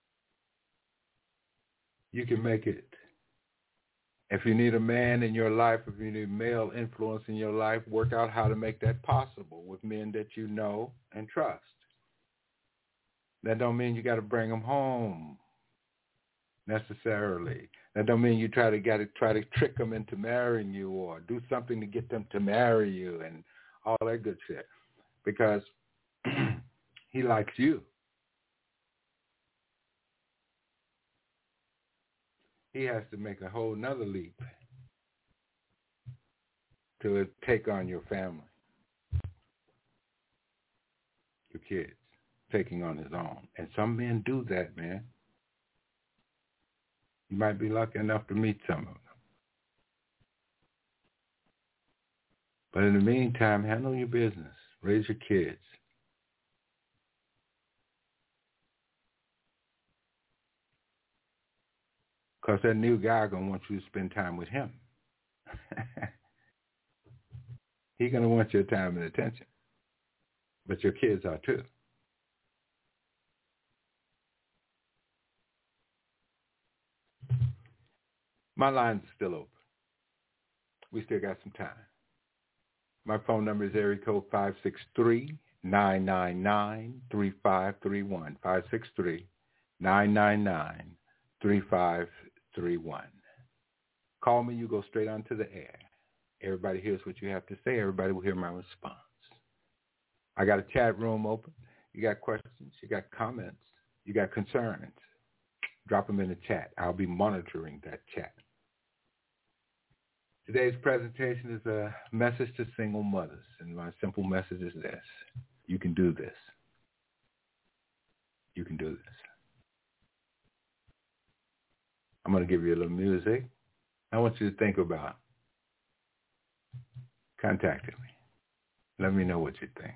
You can make it. If you need a man in your life, if you need male influence in your life, work out how to make that possible with men that you know and trust. That don't mean you got to bring them home necessarily. That don't mean you try to trick them into marrying you or do something to get them to marry you and all that good shit. Because he likes you. He has to make a whole nother leap to take on your family, your kids, taking on his own. And some men do that, man. You might be lucky enough to meet some of them. But in the meantime, handle your business. Raise your kids. Because that new guy going to want you to spend time with him. He's going to want your time and attention. But your kids are too. My line's still open. We still got some time. My phone number is area code 563-999-3531. 563-999-3531. Call me. You go straight onto the air. Everybody hears what you have to say. Everybody will hear my response. I got a chat room open. You got questions. You got comments. You got concerns. Drop them in the chat. I'll be monitoring that chat. Today's presentation is a message to single mothers, and my simple message is this. You can do this. You can do this. I'm going to give you a little music. I want you to think about contacting me. Let me know what you think.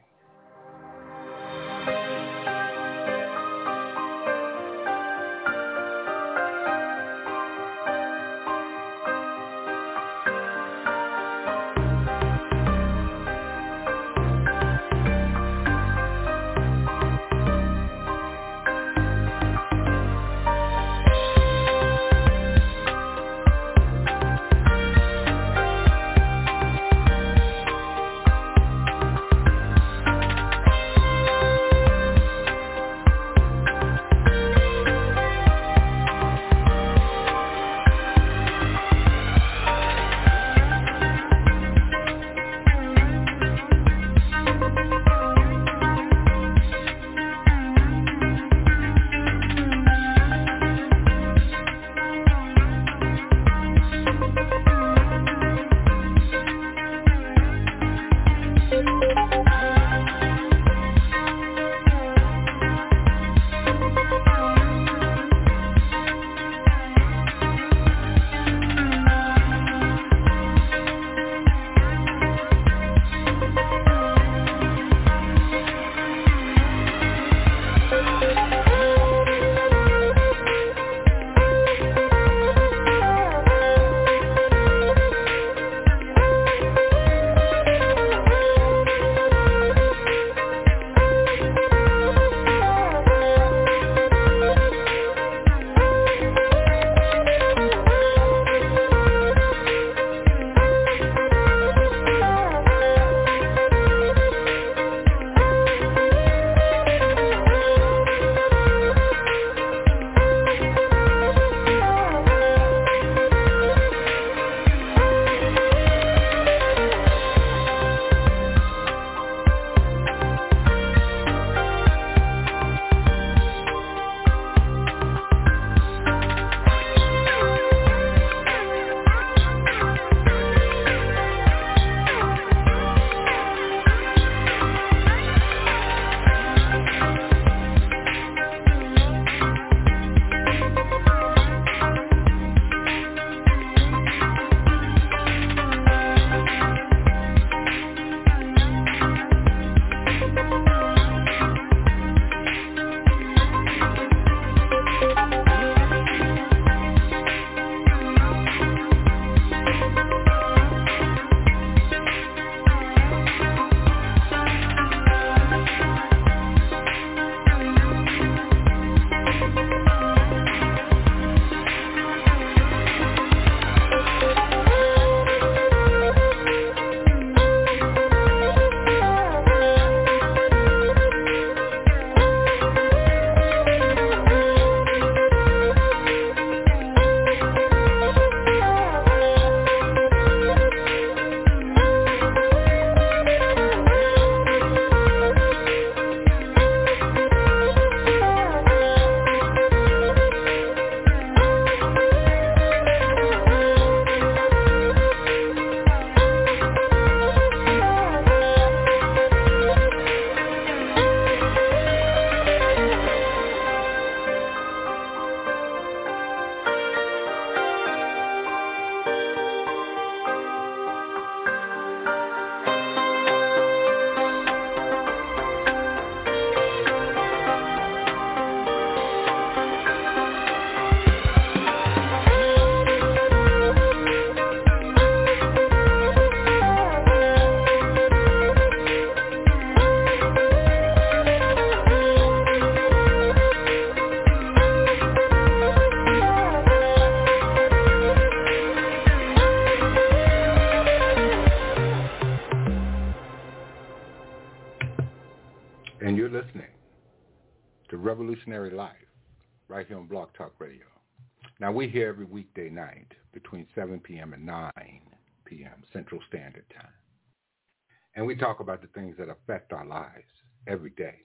listening to Revolutionary Life right here on Blog Talk Radio. Now, we're here every weekday night between 7 p.m. and 9 p.m. Central Standard Time. And we talk about the things that affect our lives every day.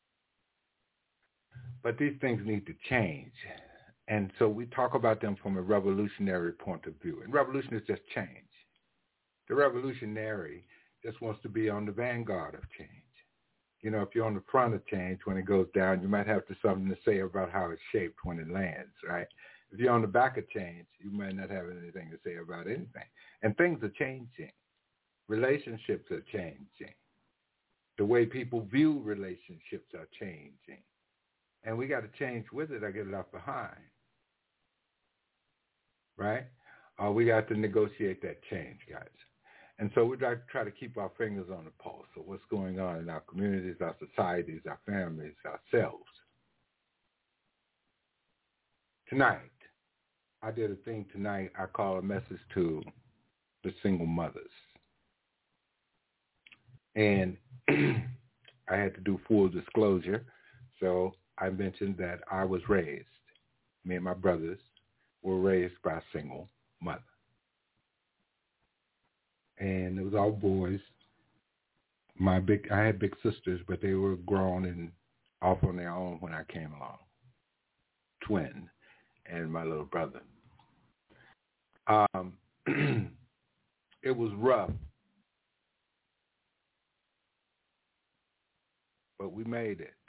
But these things need to change. And so we talk about them from a revolutionary point of view. And revolution is just change. The revolutionary just wants to be on the vanguard of change. You know, if you're on the front of change when it goes down, you might have something to say about how it's shaped when it lands, right? If you're on the back of change, you might not have anything to say about anything. And things are changing. Relationships are changing. The way people view relationships are changing. And we got to change with it or get left behind, right? We got to negotiate that change, guys. And so we'd like to try to keep our fingers on the pulse of what's going on in our communities, our societies, our families, ourselves. Tonight, I did a thing tonight I call a message to the single mothers. And I had to do full disclosure, so I mentioned that I was raised, me and my brothers were raised by a single mother. And it was all boys. I had big sisters, but they were grown and off on their own when I came along. Twin and my little brother. It was rough, but we made it.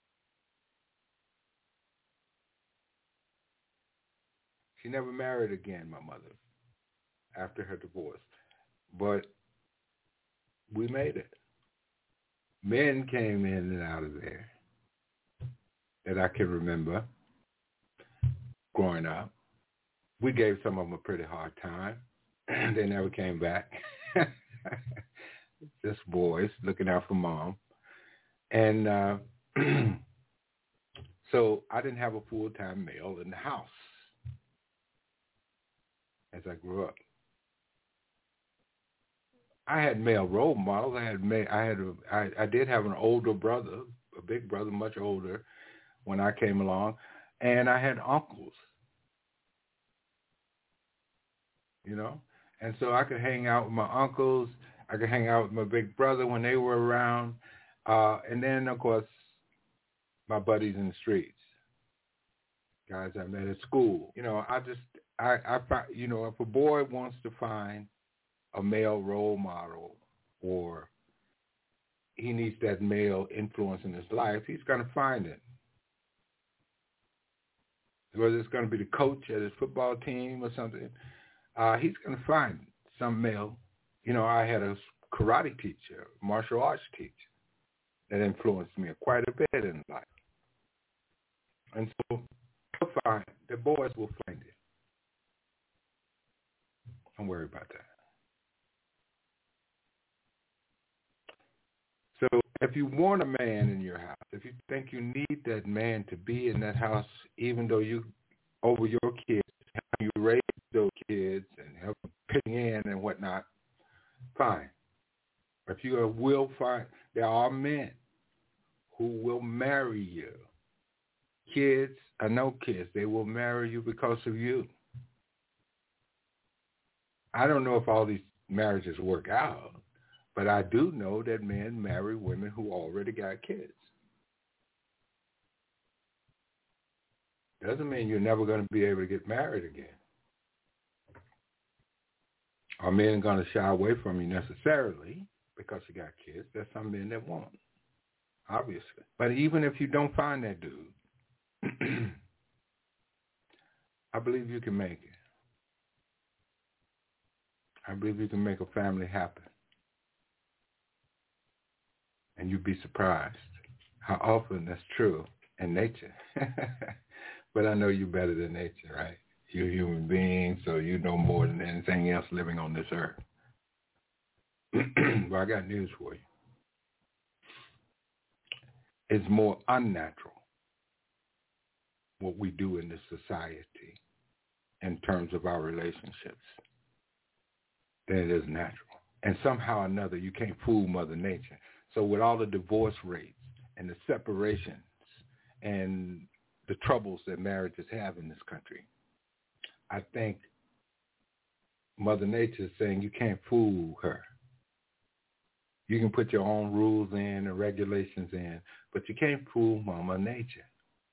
She never married again, my mother, after her divorce. But we made it. Men came in and out of there that I can remember growing up. We gave some of them a pretty hard time. They never came back. Just boys looking out for mom. And so I didn't have a full-time male in the house as I grew up. I had male role models. I did have an older brother, a big brother, much older, when I came along, and I had uncles. You know, and so I could hang out with my uncles. I could hang out with my big brother when they were around, and then of course my buddies in the streets, guys I met at school. You know, I find, you know, if a boy wants to find a male role model, or he needs that male influence in his life, he's going to find it. Whether it's going to be the coach at his football team or something, he's going to find some male. You know, I had a karate teacher, martial arts teacher, that influenced me quite a bit in life. And so the boys will find it. Don't worry about that. So if you want a man in your house, if you think you need that man to be in that house, even though you, over your kids, how you raise those kids and help them pitching in and whatnot, fine. If you will find, there are men who will marry you. Kids or no kids, they will marry you because of you. I don't know if all these marriages work out, but I do know that men marry women who already got kids. Doesn't mean you're never going to be able to get married again. Are men going to shy away from you necessarily because you got kids? There's some men that won't, obviously. But even if you don't find that dude, I believe you can make it. I believe you can make a family happen. And you'd be surprised how often that's true in nature. But I know you better than nature, right? You're a human being, so you know more than anything else living on this earth. Well, I got news for you. It's more unnatural what we do in this society in terms of our relationships than it is natural. And somehow or another, you can't fool Mother Nature. So with all the divorce rates and the separations and the troubles that marriages have in this country. I think Mother Nature is saying you can't fool her. You can put your own rules in and regulations in, but you can't fool Mama Nature.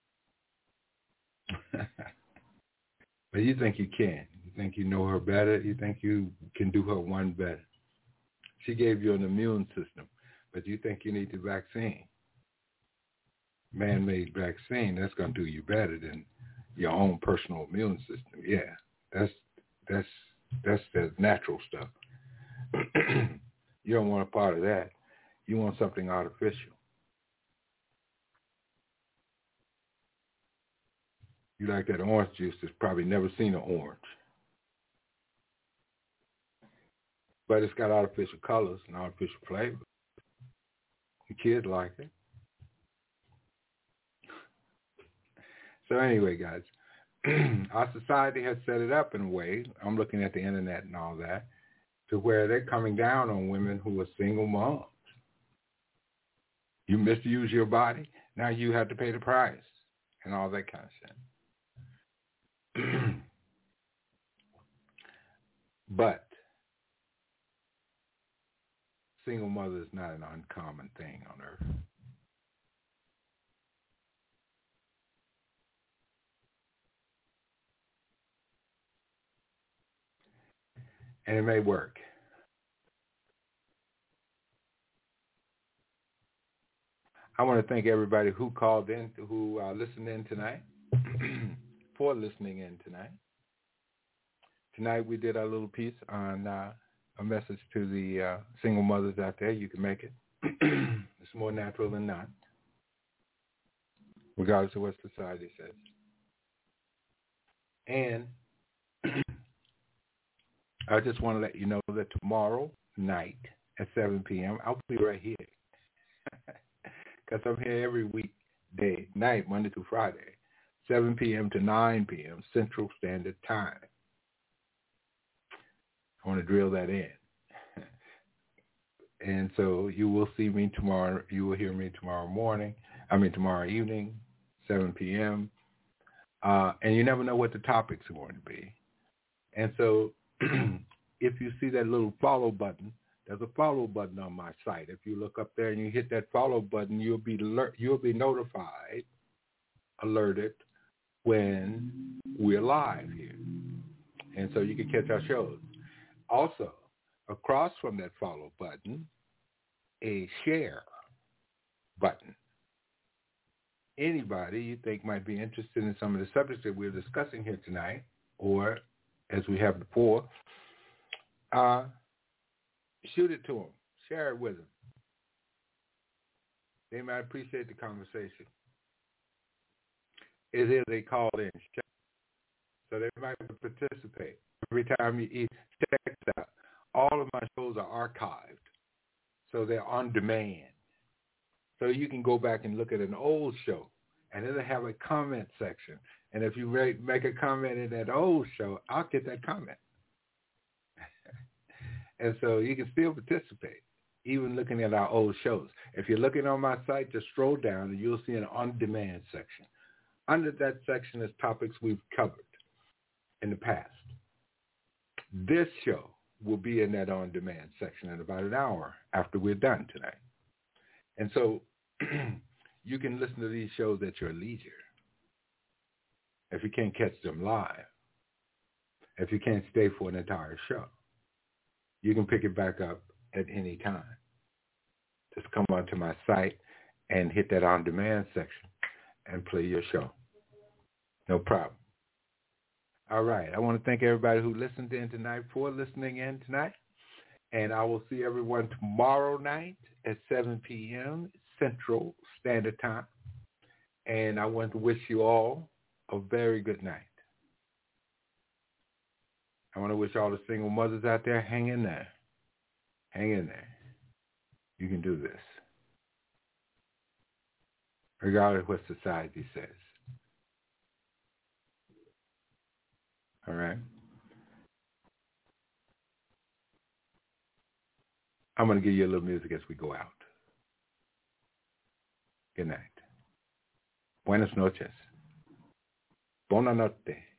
But you think you can. You think you know her better. You think you can do her one better. She gave you an immune system, but you think you need the vaccine. Man-made vaccine, that's going to do you better than your own personal immune system. Yeah, that's the natural stuff. You don't want a part of that. You want something artificial. You like that orange juice that's probably never seen an orange. But it's got artificial colors and artificial flavors. The kids like it. So anyway, guys, our society has set it up in a way, I'm looking at the internet and all that, to where they're coming down on women who are single moms. You misuse your body, now you have to pay the price and all that kind of shit. But single mother is not an uncommon thing on earth. And it may work. I want to thank everybody who called in, who listened in tonight, for listening in tonight. Tonight we did our little piece on a message to the single mothers out there. You can make it. It's more natural than not, regardless of what society says. And I just want to let you know that tomorrow night at 7 p.m., I'll be right here. Because I'm here every weekday night, Monday through Friday, 7 p.m. to 9 p.m. Central Standard Time. I want to drill that in. And so you will see me tomorrow. You will hear me tomorrow evening, 7 p.m. And you never know what the topics are going to be. And so if you see that little follow button, there's a follow button on my site. If you look up there and you hit that follow button, you'll be notified, alerted when we're live here. And so you can catch our shows. Also, across from that follow button, a share button. Anybody you think might be interested in some of the subjects that we're discussing here tonight, or as we have before, shoot it to them. Share it with them. They might appreciate the conversation. Is it they call in, so they might participate. Every time you check it out, all of my shows are archived, so they're on demand. So you can go back and look at an old show, and it'll have a comment section. And if you make a comment in that old show, I'll get that comment. And so you can still participate, even looking at our old shows. If you're looking on my site, just scroll down and you'll see an on-demand section. Under that section is topics we've covered in the past. This show will be in that on-demand section in about an hour after we're done tonight. And so you can listen to these shows at your leisure. If you can't catch them live, if you can't stay for an entire show, you can pick it back up at any time. Just come onto my site and hit that on-demand section and play your show. No problem. All right. I want to thank everybody who listened in tonight for listening in tonight. And I will see everyone tomorrow night at 7 p.m. Central Standard Time. And I want to wish you all a very good night. I want to wish all the single mothers out there, hang in there. Hang in there. You can do this. Regardless of what society says. All right? I'm going to give you a little music as we go out. Good night. Buenas noches. Buona notte.